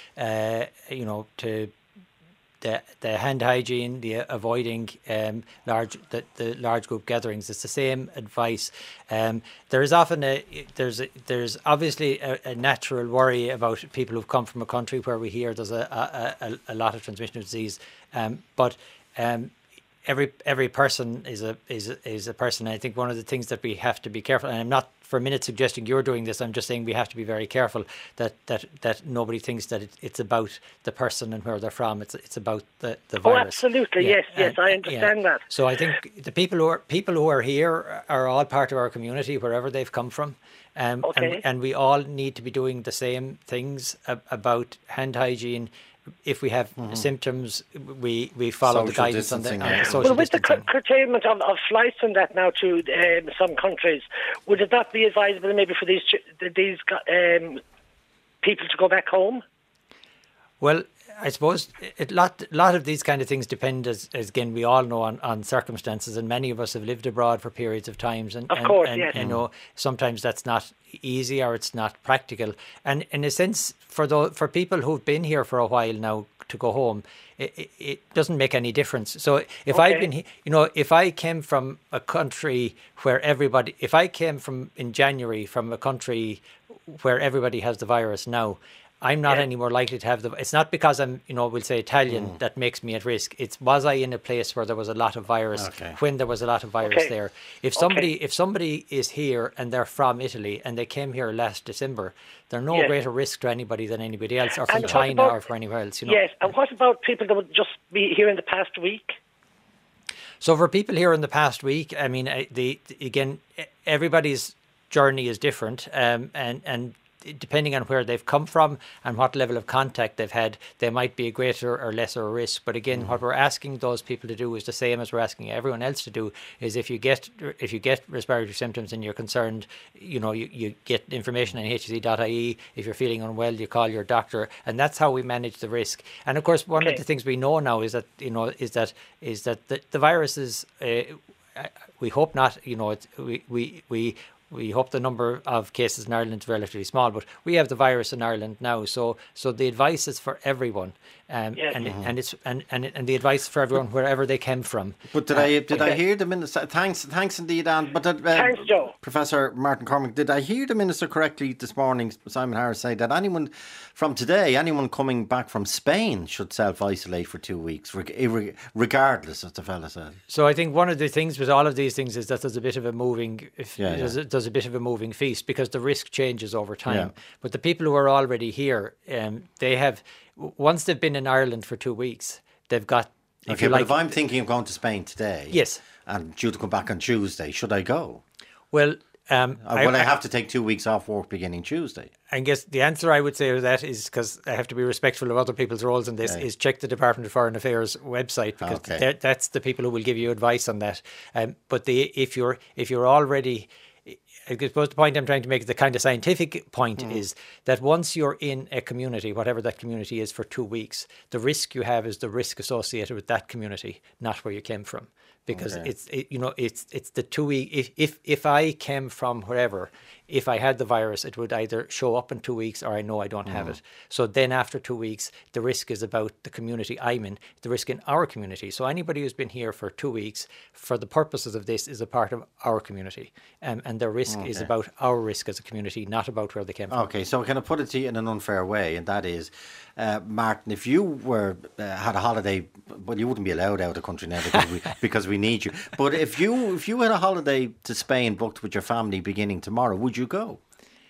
S4: the hand hygiene, the avoiding the large group gatherings. It's the same advice. There is often there's obviously a natural worry about people who've come from a country where we hear there's a lot of transmission of disease, but every person is a person. And I think one of the things that we have to be careful, and I'm not for a minute suggesting you're doing this, I'm just saying we have to be very careful that nobody thinks that it's about the person and where they're from. It's about the virus.
S12: Oh, absolutely, yes, I understand that.
S4: So I think the people who are here are all part of our community wherever they've come from, and we all need to be doing the same things about hand hygiene. If we have symptoms, we follow the guidance on the social
S12: Well, with
S4: distancing.
S12: the curtailment of flights and that now to some countries, would it not be advisable maybe for these people to go back home?
S4: Well, I suppose a lot of these kind of things depend, as again we all know, on circumstances, and many of us have lived abroad for periods of times, and yes. You know, sometimes that's not easy or it's not practical. And in a sense, for people who've been here for a while now to go home, it doesn't make any difference. So if if I came from a country where if I came from in January from a country where everybody has the virus now, I'm not any more likely to have it's not because I'm, we'll say Italian that makes me at risk. Was I in a place where there was a lot of virus when there was a lot of virus there? If somebody is here and they're from Italy and they came here last December, they're no greater risk to anybody than anybody else, or from China or from anywhere else.
S12: Yes, and what about people that would just be here in the past week?
S4: So for people here in the past week, I mean, again, everybody's journey is different, and depending on where they've come from and what level of contact they've had, they might be a greater or lesser risk. But again, what we're asking those people to do is the same as we're asking everyone else to do. Is if you get respiratory symptoms and you're concerned, you get information on hse.ie. If you're feeling unwell, you call your doctor, and that's how we manage the risk. And of course, one of the things we know now is that the virus is. We hope not. We hope the number of cases in Ireland is relatively small, but we have the virus in Ireland now. So the advice is for everyone And the advice for everyone wherever they came from.
S3: But did I hear the minister? Thanks indeed, Anne. But
S12: thanks, Joe.
S3: Professor Martin Cormack, did I hear the minister correctly this morning, Simon Harris, say that anyone coming back from Spain should self-isolate for 2 weeks, regardless, as the fella said?
S4: So I think one of the things with all of these things is that there's a bit of a moving feast, because the risk changes over time. Yeah. But the people who are already here, they have, once they've been in Ireland for 2 weeks, they've got.
S3: If I'm thinking of going to Spain today,
S4: yes,
S3: and due to come back on Tuesday, should I go?
S4: Well,
S3: I have to take 2 weeks off work beginning Tuesday.
S4: I guess the answer I would say to that is, because I have to be respectful of other people's roles in this, is check the Department of Foreign Affairs website, because that's the people who will give you advice on that. But if you're already, I suppose the point I'm trying to make, the kind of scientific point, is that once you're in a community, whatever that community is, for 2 weeks, the risk you have is the risk associated with that community, not where you came from. Because it's the 2 week. If I came from wherever, if I had the virus, it would either show up in 2 weeks or I know I don't have it. So then after 2 weeks, the risk is about the community I'm in, the risk in our community. So anybody who's been here for 2 weeks, for the purposes of this, is a part of our community. And their risk is about our risk as a community, not about where they came from.
S3: Okay, so can I put it to you in an unfair way? And that is, Martin, if you had a holiday, well, you wouldn't be allowed out of the country now because we need you. But if you had a holiday to Spain booked with your family beginning tomorrow, would you go?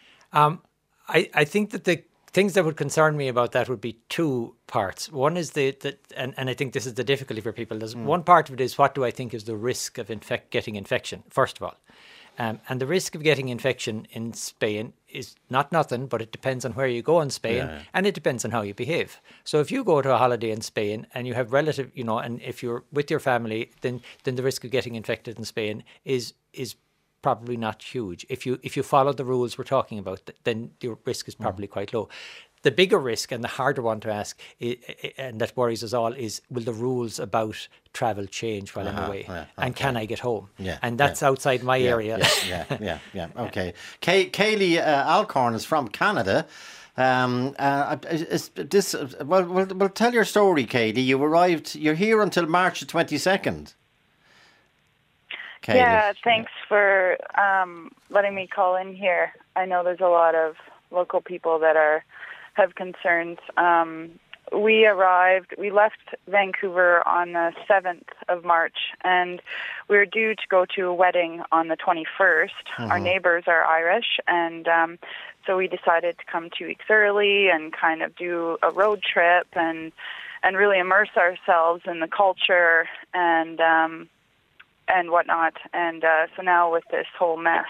S4: I think that the things that would concern me about that would be two parts. One is and I think this is the difficulty for people. There's one part of it is, what do I think is the risk of getting infection, first of all. And the risk of getting infection in Spain is not nothing, but it depends on where you go in Spain, and it depends on how you behave. So if you go to a holiday in Spain and you have relative, and if you're with your family, then the risk of getting infected in Spain is probably not huge. If you follow the rules we're talking about, then your risk is probably quite low. The bigger risk, and the harder one to ask, and that worries us all, is, will the rules about travel change while I'm away? And can I get home? And that's outside my area.
S3: Okay. Kaylee Alcorn is from Canada. Well, tell your story, Kaylee. You're here until March the 22nd.
S13: Kaylee. Yeah, thanks for letting me call in here. I know there's a lot of local people that have concerns. We left Vancouver on the 7th of March, and we were due to go to a wedding on the 21st. Our neighbors are Irish, and so we decided to come 2 weeks early and kind of do a road trip and really immerse ourselves in the culture and whatnot. And so now with this whole mess,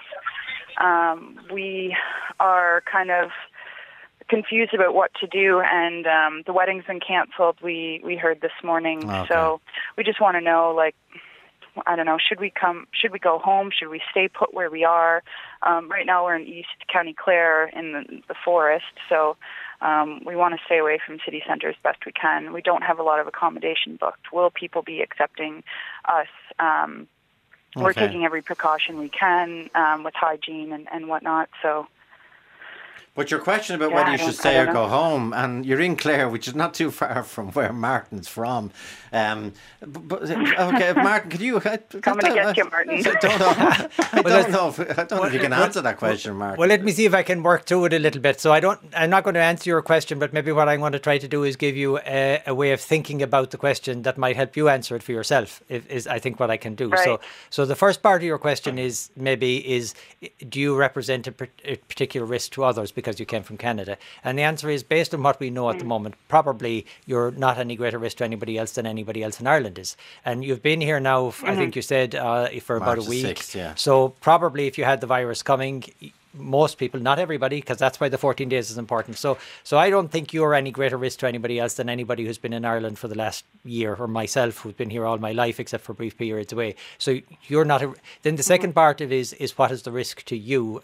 S13: we are kind of confused about what to do, and the wedding's been canceled, we heard this morning. So we just want to know, I don't know, should we go home? Should we stay put where we are? Right now we're in East County Clare in the forest, so we want to stay away from city centre as best we can. We don't have a lot of accommodation booked. Will people be accepting us? We're taking every precaution we can with hygiene and whatnot, so...
S3: But your question about whether you should stay or go home, and you're in Clare, which is not too far from where Martin's from. Okay, Martin, could you...
S13: Coming to get you, Martin.
S3: I don't know if you can answer that question, Martin.
S4: Well, let me see if I can work through it a little bit. So I'm not going to answer your question, but maybe what I'm going to try to do is give you a way of thinking about the question that might help you answer it for yourself, is I think what I can do.
S13: Right.
S4: So the first part of your question is, do you represent a particular risk to others because you came from Canada? And the answer is, based on what we know at the moment, probably you're not any greater risk to anybody else than anybody else in Ireland is. And you've been here now, I think you said, for about a week.
S3: 6th,
S4: So probably if you had the virus coming, most people, not everybody, because that's why the 14 days is important. So I don't think you're any greater risk to anybody else than anybody who's been in Ireland for the last year, or myself, who's been here all my life except for brief periods away. So you're not. Then the second part of it is what is the risk to you? And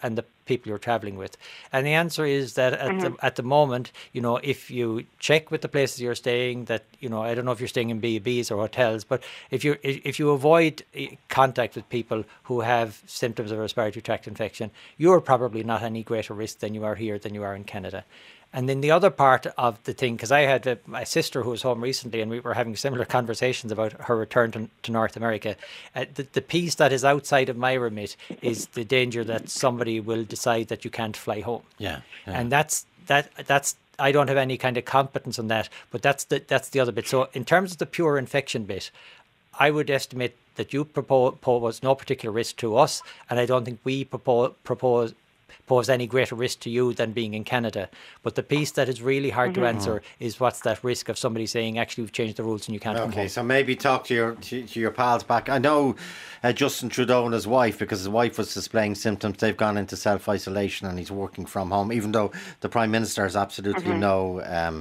S4: people you're traveling with? And the answer is that at the moment, if you check with the places you're staying, that I don't know if you're staying in B&Bs or hotels, but if you avoid contact with people who have symptoms of respiratory tract infection, you're probably not any greater risk than you are here than you are in Canada. And then the other part of the thing, because I had my sister who was home recently and we were having similar conversations about her return to North America. The piece that is outside of my remit is the danger that somebody will decide that you can't fly home.
S3: Yeah.
S4: And that's I don't have any kind of competence on that, but that's the other bit. So in terms of the pure infection bit, I would estimate that you pose no particular risk to us, and I don't think we pose any greater risk to you than being in Canada. But the piece that is really hard to answer is what's that risk of somebody saying, actually, we've changed the rules and you can't come home.
S3: Okay, so maybe talk to your pals back. I know Justin Trudeau and his wife, because his wife was displaying symptoms, they've gone into self-isolation and he's working from home, even though the Prime Minister has absolutely no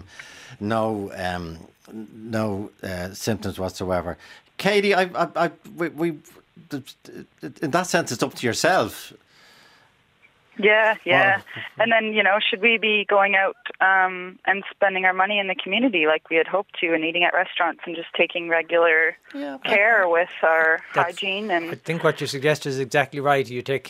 S3: symptoms whatsoever. Katie, we in that sense, it's up to yourself.
S13: Yeah. And then, should we be going out and spending our money in the community like we had hoped to, and eating at restaurants and just taking regular care with our hygiene? And
S4: I think what you suggest is exactly right. You take,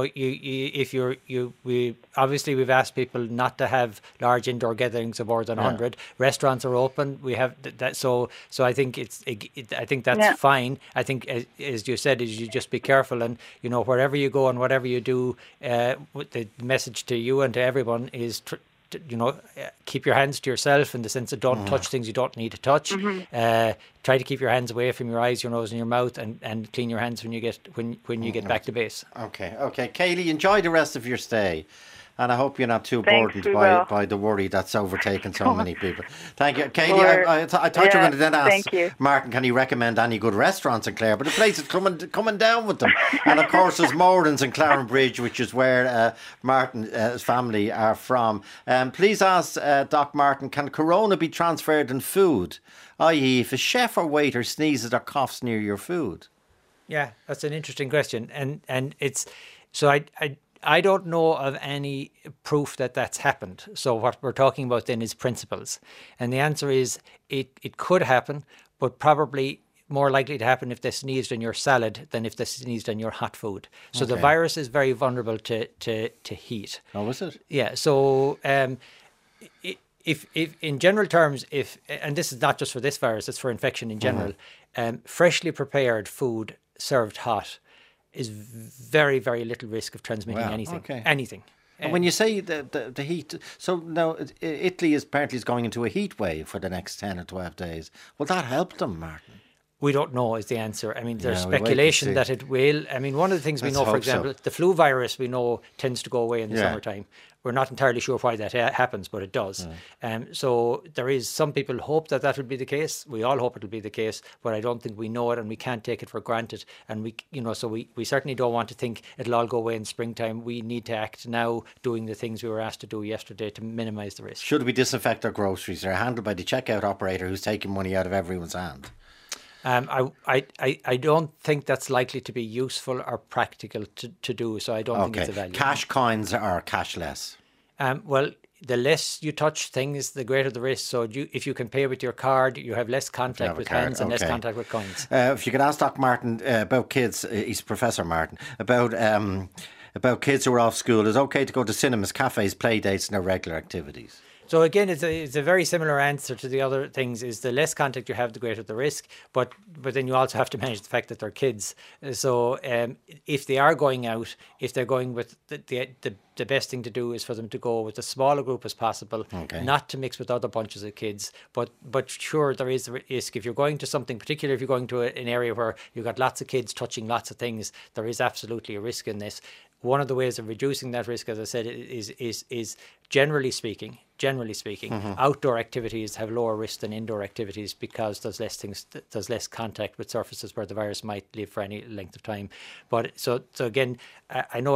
S4: we've asked people not to have large indoor gatherings of more than 100. Restaurants are open. We have that. So I think I think that's fine. I think, as you said, is you just be careful, and wherever you go and whatever you do. The message to you and to everyone is, keep your hands to yourself, in the sense of don't touch things you don't need to touch. Try to keep your hands away from your eyes, your nose, and your mouth, and clean your hands when you get back to base. Okay.
S3: Kaylee, enjoy the rest of your stay. And I hope you're not too burdened by the worry that's overtaken so many people. Thank you. Kaylee, I thought you were going to then ask Martin, can he recommend any good restaurants in Clare? But the place is coming down with them. And of course, there's Moran's in Clarenbridge, which is where Martin's family are from. Please ask Doc Martin, can corona be transferred in food? I.e., if a chef or waiter sneezes or coughs near your food?
S4: Yeah, that's an interesting question. And it's... So I don't know of any proof that that's happened. So what we're talking about then is principles. And the answer is it could happen, but probably more likely to happen if they sneezed on your salad than if they sneezed on your hot food. So the virus is very vulnerable to heat.
S3: Oh, is it?
S4: Yeah. So if in general terms, and this is not just for this virus, it's for infection in general, freshly prepared food served hot is very, very little risk of transmitting anything. Anything.
S3: And when you say the heat, so now Italy is apparently going into a heat wave for the next 10 or 12 days. Will that help them, Martin?
S4: We don't know is the answer. I mean, there's speculation that it will. I mean, one of the things we know, for example, the flu virus we know tends to go away in the summertime. We're not entirely sure why that happens, but it does. So there is some people hope that will be the case. We all hope it'll be the case, but I don't think we know it, and we can't take it for granted. And we certainly don't want to think it'll all go away in springtime. We need to act now, doing the things we were asked to do yesterday to minimise the risk.
S3: Should we disinfect our groceries? They're handled by the checkout operator who's taking money out of everyone's hand.
S4: I don't think that's likely to be useful or practical to do, so I don't think it's a value.
S3: Cash coins are cashless?
S4: Well, the less you touch things, the greater the risk. So if you can pay with your card, you have less contact with hands and less contact with coins.
S3: If you could ask Doc Martin about kids, he's Professor Martin, about kids who are off school, is it okay to go to cinemas, cafes, play dates and irregular activities?
S4: So again, it's a very similar answer to the other things. Is the less contact you have, the greater the risk. But then you also have to manage the fact that they're kids. So if they are going out, if they're going with the best thing to do is for them to go with a smaller group as possible, not to mix with other bunches of kids. But sure, there is a risk if you're going to something, particularly if you're going to an area where you've got lots of kids touching lots of things. There is absolutely a risk in this. One of the ways of reducing that risk, as I said, is generally speaking, outdoor activities have lower risk than indoor activities because there's less contact with surfaces where the virus might live for any length of time. But so again, I know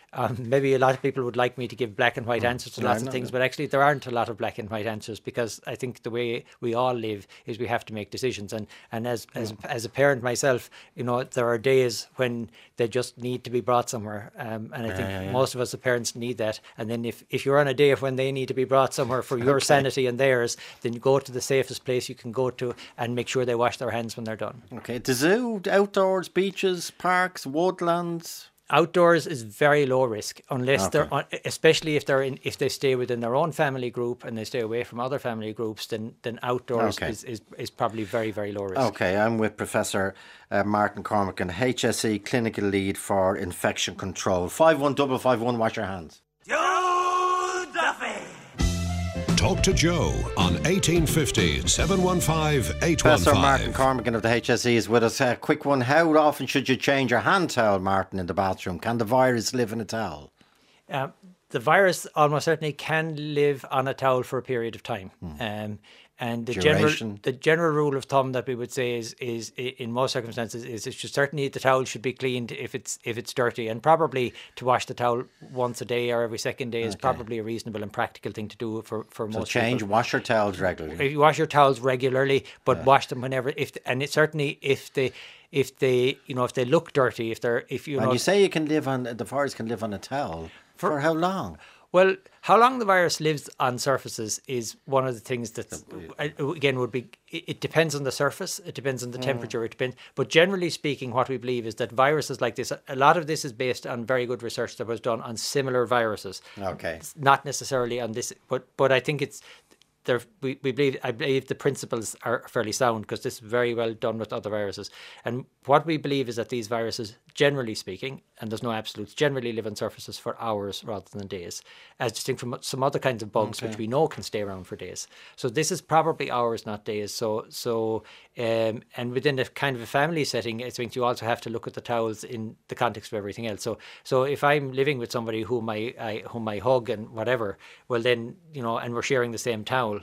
S4: maybe a lot of people would like me to give black and white answers to lots of things, but actually there aren't a lot of black and white answers, because I think the way we all live is we have to make decisions. And as a parent myself, there are days when they just need to be brought somewhere. And I think most of us as parents need that. And then if you're on a day of when they need to be brought somewhere for your sanity and theirs, then you go to the safest place you can go to and make sure they wash their hands when they're done.
S3: Okay. The zoo, outdoors, beaches, parks, woodlands.
S4: Outdoors is very low risk, unless especially if they stay within their own family group and they stay away from other family groups. Then outdoors is probably very, very low risk.
S3: Okay, I'm with Professor Martin Cormack, and HSE clinical lead for infection control. 51551. Wash your hands.
S2: Joe Duffy. Talk to Joe on 1850 715 815.
S3: Professor Martin Cormack of the HSE is with us. A quick one. How often should you change your hand towel, Martin, in the bathroom? Can the virus live in a towel?
S4: The virus almost certainly can live on a towel for a period of time. And the general rule of thumb that we would say is in most circumstances is certainly the towel should be cleaned if it's dirty, and probably to wash the towel once a day or every second day is probably a reasonable and practical thing to do for most people.
S3: Wash your towels regularly.
S4: If you wash your towels regularly, but wash them whenever. If they look dirty,
S3: you say the virus can live on a towel for how long?
S4: Well, how long the virus lives on surfaces is one of the things that, again, would be, it depends on the surface, it depends on the temperature, but generally speaking, what we believe is that viruses like this, a lot of this is based on very good research that was done on similar viruses.
S3: Okay.
S4: It's not necessarily on this, but I think it's, I believe the principles are fairly sound, because this is very well done with other viruses. And what we believe is that these viruses, generally speaking, and there's no absolutes, generally live on surfaces for hours rather than days, as distinct from some other kinds of bugs which we know can stay around for days. So this is probably hours, not days. And within a kind of a family setting, I think you also have to look at the towels in the context of everything else. So if I'm living with somebody whom I hug and whatever, well then, and we're sharing the same towel,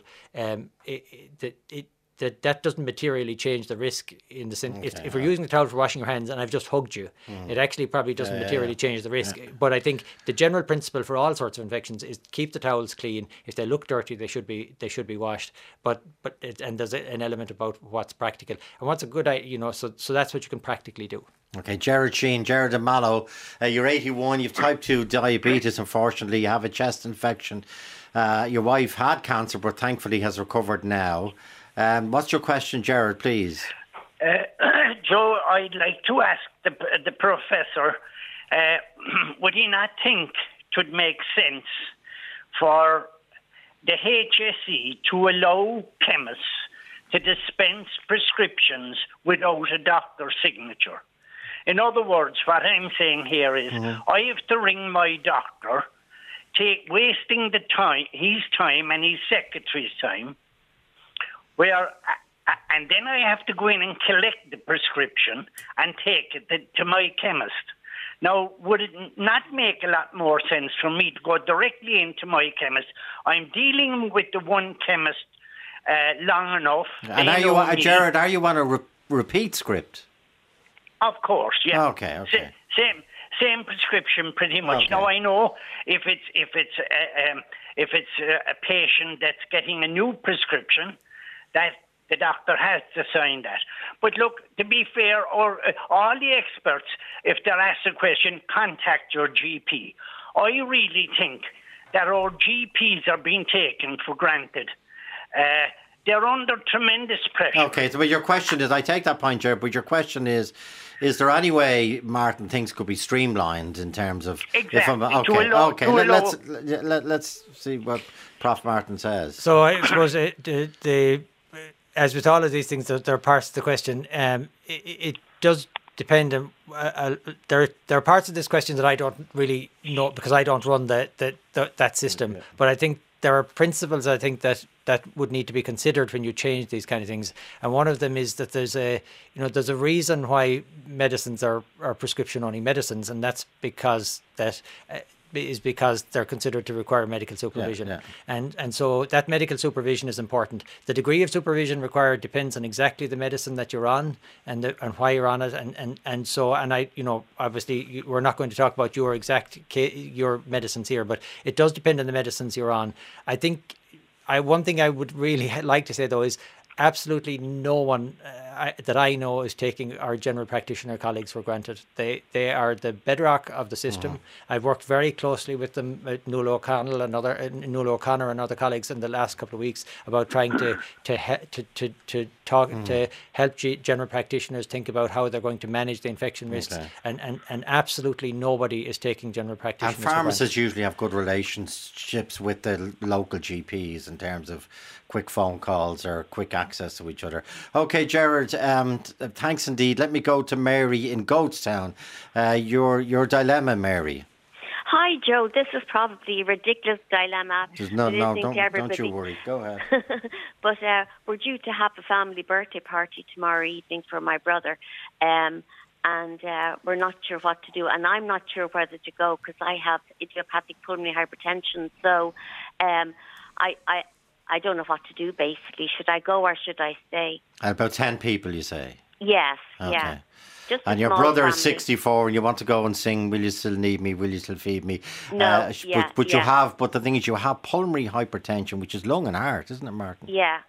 S4: that doesn't materially change the risk in the sense. If we're using the towel for washing your hands and I've just hugged you, it actually probably doesn't materially change the risk. But I think the general principle for all sorts of infections is keep the towels clean. If they look dirty, they should be washed. And there's an element about what's practical and what's a good idea. So that's what you can practically do.
S3: Okay, Jared Sheen, Jared de Mallow, you're 81, you've type 2 diabetes, unfortunately, you have a chest infection. Your wife had cancer, but thankfully has recovered now. What's your question, Jared, please?
S14: Joe, I'd like to ask the professor, would he not think it would make sense for the HSE to allow chemists to dispense prescriptions without a doctor's signature? In other words, what I'm saying here is I have to ring my doctor, wasting his time and his secretary's time, and then I have to go in and collect the prescription and take it to my chemist. Now, would it not make a lot more sense for me to go directly into my chemist? I'm dealing with the one chemist long enough.
S3: And Jared, are you on a repeat script?
S14: Of course, yeah.
S3: Okay.
S14: Same prescription, pretty much. Okay. Now I know if it's a patient that's getting a new prescription, that the doctor has to sign that. But look, to be fair, all the experts, if they're asked a question, contact your GP. I really think that our GPs are being taken for granted. They're under tremendous pressure.
S3: Okay, so your question is, I take that point, Jared, but your question is there any way, Martin, things could be streamlined in terms of...
S14: Exactly.
S3: Let's see what Prof. Martin says.
S4: So I suppose as with all of these things, there are parts of the question. It does depend on... there are parts of this question that I don't really know, because I don't run that system. Yeah. But I think there are principles, I think, that would need to be considered when you change these kind of things. And one of them is that there's a reason why medicines are prescription-only medicines, and that's because that is because they're considered to require medical supervision. And so that medical supervision is important. The degree of supervision required depends on exactly the medicine that you're on and why you're on it. And so I, obviously we're not going to talk about your medicines here, but it does depend on the medicines you're on. I think one thing I would really like to say though is absolutely no one that I know is taking our general practitioner colleagues for granted. They are the bedrock of the system. I've worked very closely with them, Nuala O'Connor and other colleagues in the last couple of weeks about trying to help general practitioners think about how they're going to manage the infection risks. And absolutely nobody is taking general practitioners.
S3: And pharmacists usually have good relationships with the local GPs in terms of quick phone calls or quick access to each other. Okay, Gerard, thanks indeed. Let me go to Mary in Goatstown. Your dilemma, Mary.
S15: Hi, Joe. This is probably a ridiculous dilemma.
S3: Don't you worry. Go ahead.
S15: But we're due to have a family birthday party tomorrow evening for my brother. And we're not sure what to do. And I'm not sure whether to go because I have idiopathic pulmonary hypertension. So I don't know what to do, basically. Should I go or should I stay?
S3: About 10 people, you say?
S15: Yes,
S3: okay.
S15: Yeah. Just
S3: and your brother is 64 and you want to go and sing Will You Still Need Me, Will You Still Feed Me?
S15: No,
S3: but the thing is you have pulmonary hypertension, which is lung and heart, isn't it, Martin?
S15: Yeah.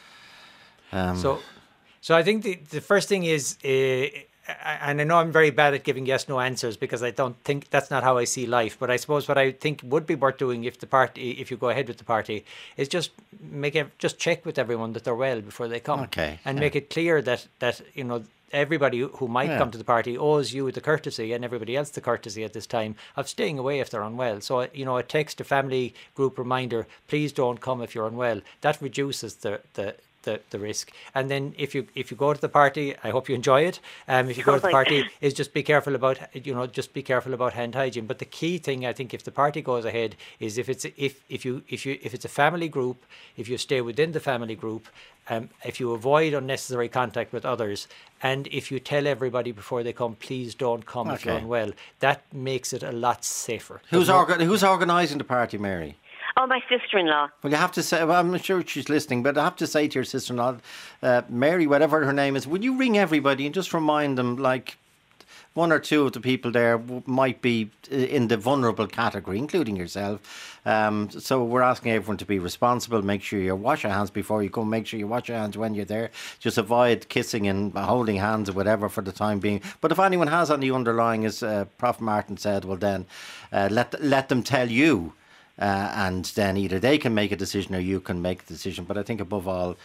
S4: So I think the first thing is... and I know I'm very bad at giving yes/no answers because I don't think that's not how I see life. But I suppose what I think would be worth doing if you go ahead with the party, is just check with everyone that they're well before they come, and make it clear that everybody who might come to the party owes you the courtesy and everybody else the courtesy at this time of staying away if they're unwell. So a text, a family group reminder: please don't come if you're unwell. That reduces the risk. And then if you go to the party, I hope you enjoy it. If you go to the party, is just be careful about hand hygiene. But the key thing, I think, if the party goes ahead, is if it's a family group, if you stay within the family group, if you avoid unnecessary contact with others, and if you tell everybody before they come, please don't come if you're unwell, that makes it a lot safer.
S3: Who's organising the party, Mary?
S15: Oh, my sister-in-law.
S3: Well, you have to say, I'm not sure she's listening, but I have to say to your sister-in-law, Mary, whatever her name is, would you ring everybody and just remind them, like, one or two of the people there might be in the vulnerable category, including yourself. So we're asking everyone to be responsible. Make sure you wash your hands before you come. Make sure you wash your hands when you're there. Just avoid kissing and holding hands or whatever for the time being. But if anyone has any underlying, as Prof. Martin said, well then let them tell you. And then either they can make a decision or you can make a decision. But I think above all,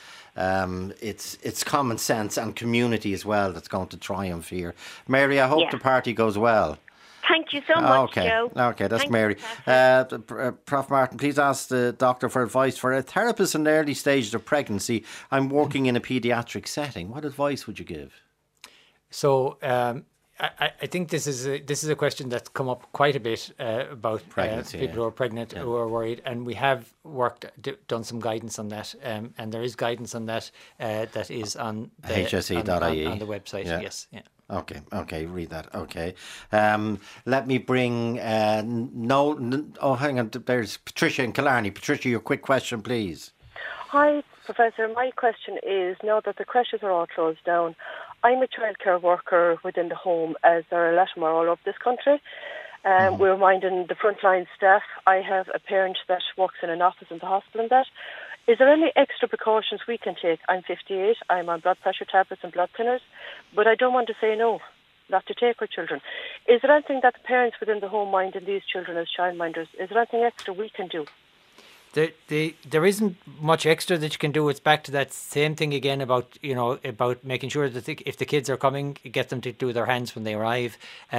S3: it's common sense and community as well that's going to triumph here. Mary, I hope the party goes well.
S15: Thank you so much, Joe.
S3: Okay, that's Mary. Prof. Martin, please ask the doctor for advice. For a therapist in the early stages of pregnancy, I'm working in a paediatric setting. What advice would you give?
S4: So, I think this is a question that's come up quite a bit about people who are pregnant who are worried, and we have done some guidance on that, and there is guidance on that that is on the
S3: hse.ie
S4: on the website. Yes.
S3: Okay, read that. Okay, let me bring hang on. There's Patricia in Killarney. Patricia, your quick question, please.
S16: Hi, Professor. My question is: now that the creches are all closed down, I'm a childcare worker within the home, as there are a lot more all over this country. We're reminding the frontline staff. I have a parent that works in an office in the hospital and that. Is there any extra precautions we can take? I'm 58, I'm on blood pressure tablets and blood thinners, but I don't want to say no, not to take our children. Is there anything that the parents within the home minding these children as childminders, is there anything extra we can do?
S4: There isn't much extra that you can do. It's back to that same thing again about making sure that if the kids are coming, get them to do their hands when they arrive.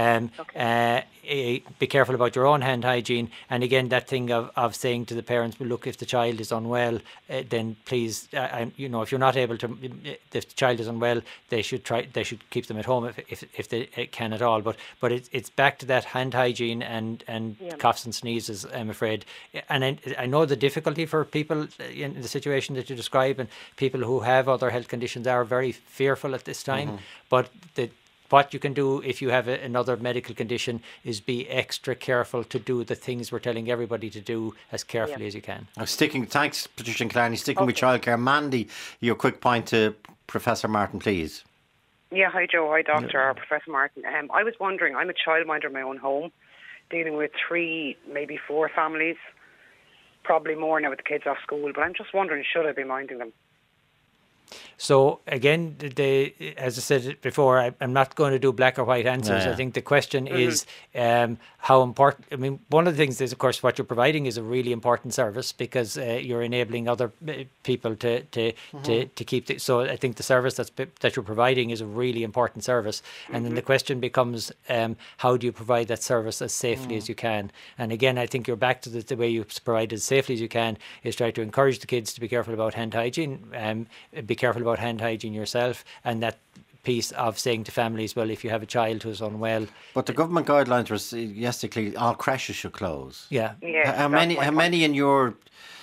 S4: Be careful about your own hand hygiene. And again, that thing of saying to the parents, well, look, if the child is unwell, then please, if you're not able to, if the child is unwell, they should keep them at home if they can at all. But it's back to that hand hygiene and coughs and sneezes, I'm afraid. And I know the difficulty for people in the situation that you describe, and people who have other health conditions are very fearful at this time. But what you can do if you have another medical condition is be extra careful to do the things we're telling everybody to do as carefully as you can.
S3: Thanks, Patricia and Clarny. Sticking with childcare. Mandy, your quick point to Professor Martin, please.
S17: Yeah, hi Joe, hi Doctor, or Professor Martin. I was wondering, I'm a childminder in my own home, dealing with 3, maybe 4 families, probably more now with the kids off school, but I'm just wondering, should I be minding them?
S4: So again, as I said before, I'm not going to do black or white answers. I think the question is how important. I mean, one of the things is, of course, what you're providing is a really important service because you're enabling other people to keep. So I think the service that you're providing is a really important service. And then the question becomes, how do you provide that service as safely as you can? And again, I think you're back to the way you provide it as safely as you can is try to encourage the kids to be careful about hand hygiene, be careful about hand hygiene yourself, and that piece of saying to families, well, if you have a child who's unwell.
S3: But the government guidelines were yesterday all creches should close.
S4: Yeah.
S3: How many in your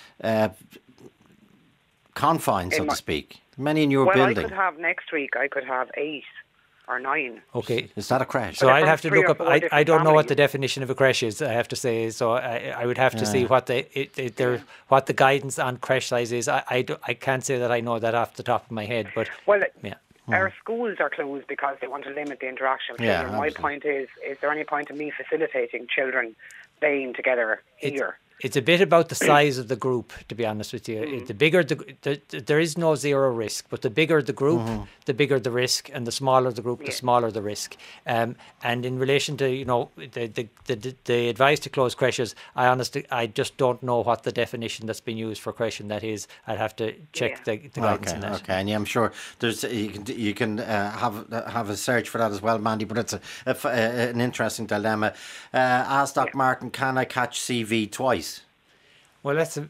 S3: confines, so to speak? Many in your building?
S17: Well, I could have next week, I could have 8 or 9.
S4: Okay.
S3: Is that a creche?
S4: So I'll have to look up. I don't know what the definition of a creche is, I have to say. So I would have to see what the guidance on creche size is. I can't say that I know that off the top of my head. But
S17: our schools are closed because they want to limit the interaction with children. My point is there any point in me facilitating children playing together here?
S4: It's a bit about the size of the group, to be honest with you. The bigger there is no zero risk, but the bigger the group, the bigger the risk, and the smaller the group, the smaller the risk. And in relation to the advice to close creches, I just don't know what the definition that's been used for creche that is. I'd have to check the guidance on that.
S3: Okay, and I'm sure there's you can have a search for that as well, Mandy. But it's an interesting dilemma. Ask Dr. Martin, can I catch CV twice?
S4: Well, that's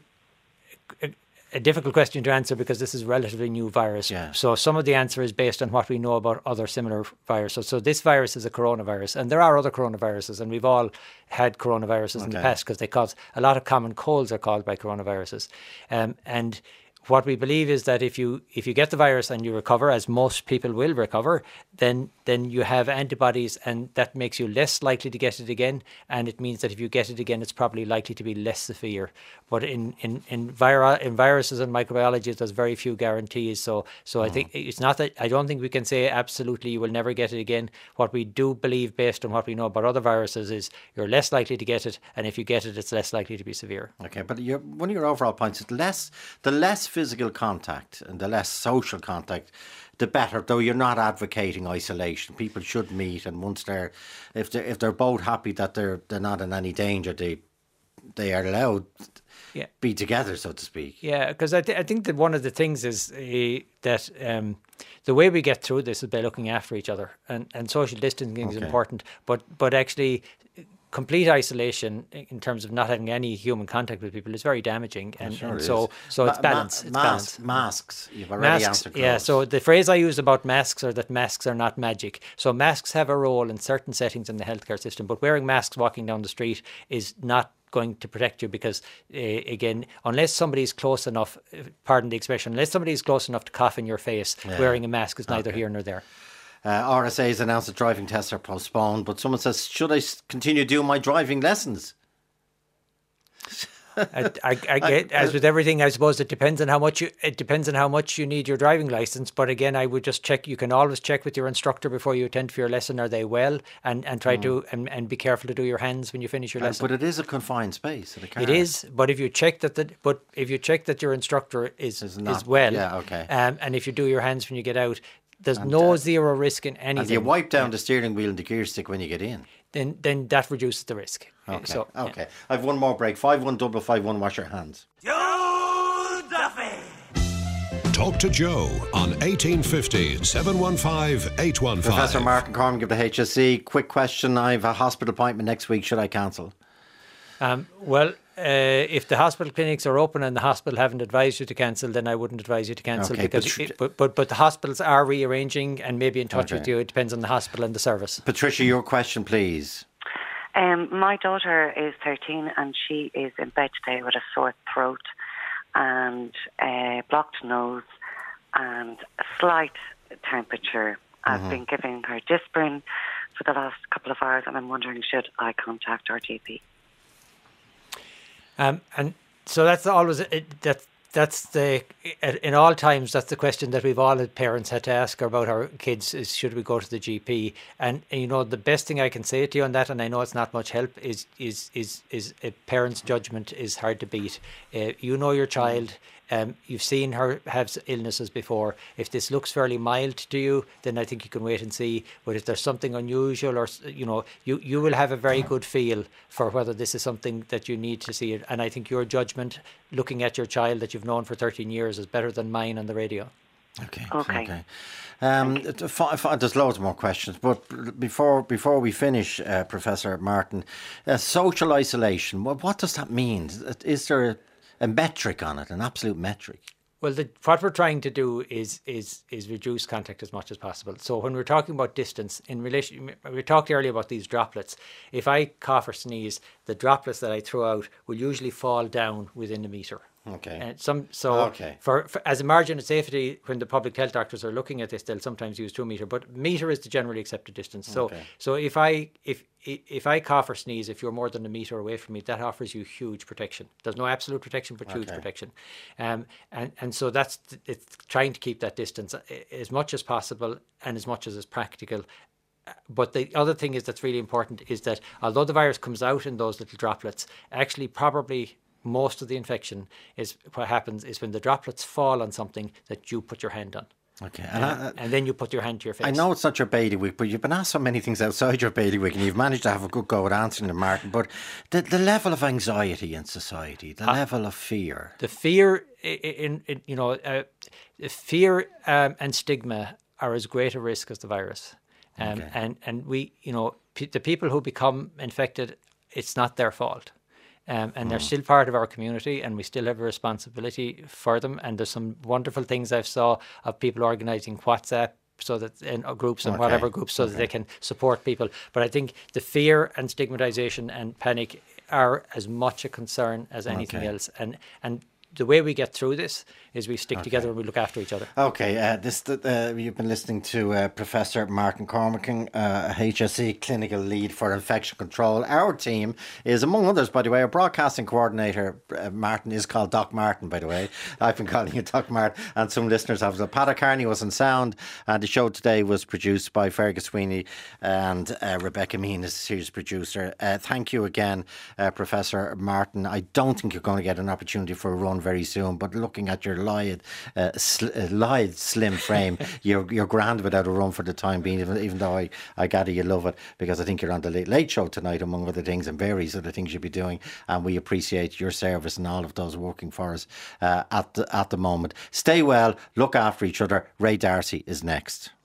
S4: a difficult question to answer because this is a relatively new virus. So some of the answer is based on what we know about other similar viruses. So this virus is a coronavirus, and there are other coronaviruses, and we've all had coronaviruses in the past because they cause a lot of common colds are caused by coronaviruses, and what we believe is that if you get the virus and you recover, as most people will recover, then you have antibodies, and that makes you less likely to get it again. And it means that if you get it again, it's probably likely to be less severe. But in viruses and microbiology, there's very few guarantees. So I think it's not that I don't think we can say absolutely you will never get it again. What we do believe, based on what we know about other viruses, is you're less likely to get it, and if you get it, it's less likely to be severe.
S3: Okay, but one of your overall points is the less physical contact and the less social contact, the better. Though you're not advocating isolation, people should meet, and once if they're both happy that they're not in any danger, they are allowed be together, so to speak.
S4: Yeah, because I think that one of the things is that the way we get through this is by looking after each other, and social distancing is important, but actually complete isolation in terms of not having any human contact with people is very damaging, and so it's balance.
S3: Masks. You've already answered.
S4: Yeah. So the phrase I use about masks are that masks are not magic. So masks have a role in certain settings in the healthcare system, but wearing masks walking down the street is not going to protect you because, again, unless somebody's close enough, pardon the expression, unless somebody's close enough to cough in your face, wearing a mask is neither here nor there.
S3: RSA has announced that driving tests are postponed, but someone says, should I continue doing my driving lessons?
S4: I get, as with everything, I suppose it depends on how much you need your driving license. But again, I would just check. You can always check with your instructor before you attend for your lesson. Are they well? And try to and be careful to do your hands when you finish your lesson.
S3: But it is a confined space in a car.
S4: It is. But if you check that your instructor is well, and if you do your hands when you get out, there's no zero risk in anything.
S3: And you wipe down the steering wheel and the gear stick when you get in.
S4: Then that reduces the risk.
S3: Okay. I have one more break. 51551. Wash your hands.
S2: Joe Duffy. Talk to Joe on 1850 715 815.
S3: Professor Martin Cormack of the HSE. Quick question. I have a hospital appointment next week. Should I cancel?
S4: If the hospital clinics are open and the hospital haven't advised you to cancel, then I wouldn't advise you to cancel but the hospitals are rearranging and maybe in touch with you. It depends on the hospital and the service.
S3: Patricia, your question, please.
S18: My daughter is 13 and she is in bed today with a sore throat and a blocked nose and a slight temperature I've been giving her Disprin for the last couple of hours, and I'm wondering, should I contact our GP?
S4: And so that's always that's the in all times that's the question that we've all as parents had to ask about our kids is, should we go to the GP? And you know, the best thing I can say to you on that, and I know it's not much help, is a parent's judgment is hard to beat. You know your child. You've seen her have illnesses before. If this looks fairly mild to you, then I think you can wait and see. But if there's something unusual, or you know, you will have a very good feel for whether this is something that you need to see. And I think your judgment, looking at your child that you've known for 13 years, is better than mine on the radio.
S3: Okay. There's loads more questions, but before we finish, Professor Martin, social isolation. What does that mean? Is there a metric on it, an absolute metric?
S4: Well, what we're trying to do is reduce contact as much as possible. So when we're talking about distance, in relation, we talked earlier about these droplets. If I cough or sneeze, the droplets that I throw out will usually fall down within a metre.
S3: Okay.
S4: For as a margin of safety, when the public health doctors are looking at this, they'll sometimes use 2 metre, but metre is the generally accepted distance. So if I cough or sneeze, if you're more than a metre away from me, that offers you huge protection. There's no absolute protection, but huge protection. And so it's trying to keep that distance as much as possible and as much as is practical. But the other thing is that's really important is that although the virus comes out in those little droplets, actually probably most of the infection is what happens is when the droplets fall on something that you put your hand on.
S3: Okay.
S4: And then you put your hand to your face.
S3: I know it's not your bailiwick, but you've been asked so many things outside your bailiwick and you've managed to have a good go at answering them, Martin. But the level of anxiety in society, the level of fear.
S4: The fear, fear and stigma are as great a risk as the virus. And we, the people who become infected, it's not their fault. And they're still part of our community, and we still have a responsibility for them. And there's some wonderful things I've saw of people organising WhatsApp so that in groups and whatever groups so that they can support people. But I think the fear and stigmatisation and panic are as much a concern as anything else. And the way we get through this is we stick together and we look after each other.
S3: Okay, you've been listening to Professor Martin Cormack, HSE Clinical Lead for Infection Control. Our team is, among others, by the way, our broadcasting coordinator, Martin, is called Doc Martin, by the way. I've been calling you Doc Martin, and some listeners have. So Pat Carney was on sound, and the show today was produced by Fergus Sweeney and Rebecca Mean is the series producer. Thank you again, Professor Martin. I don't think you're going to get an opportunity for a run very soon, but looking at your lithe, slim frame, you're grand without a run for the time being, even though I gather you love it, because I think you're on the Late Show tonight, among other things, and various other things you'll be doing, and we appreciate your service and all of those working for us at the moment. Stay well, look after each other. Ray Darcy is next.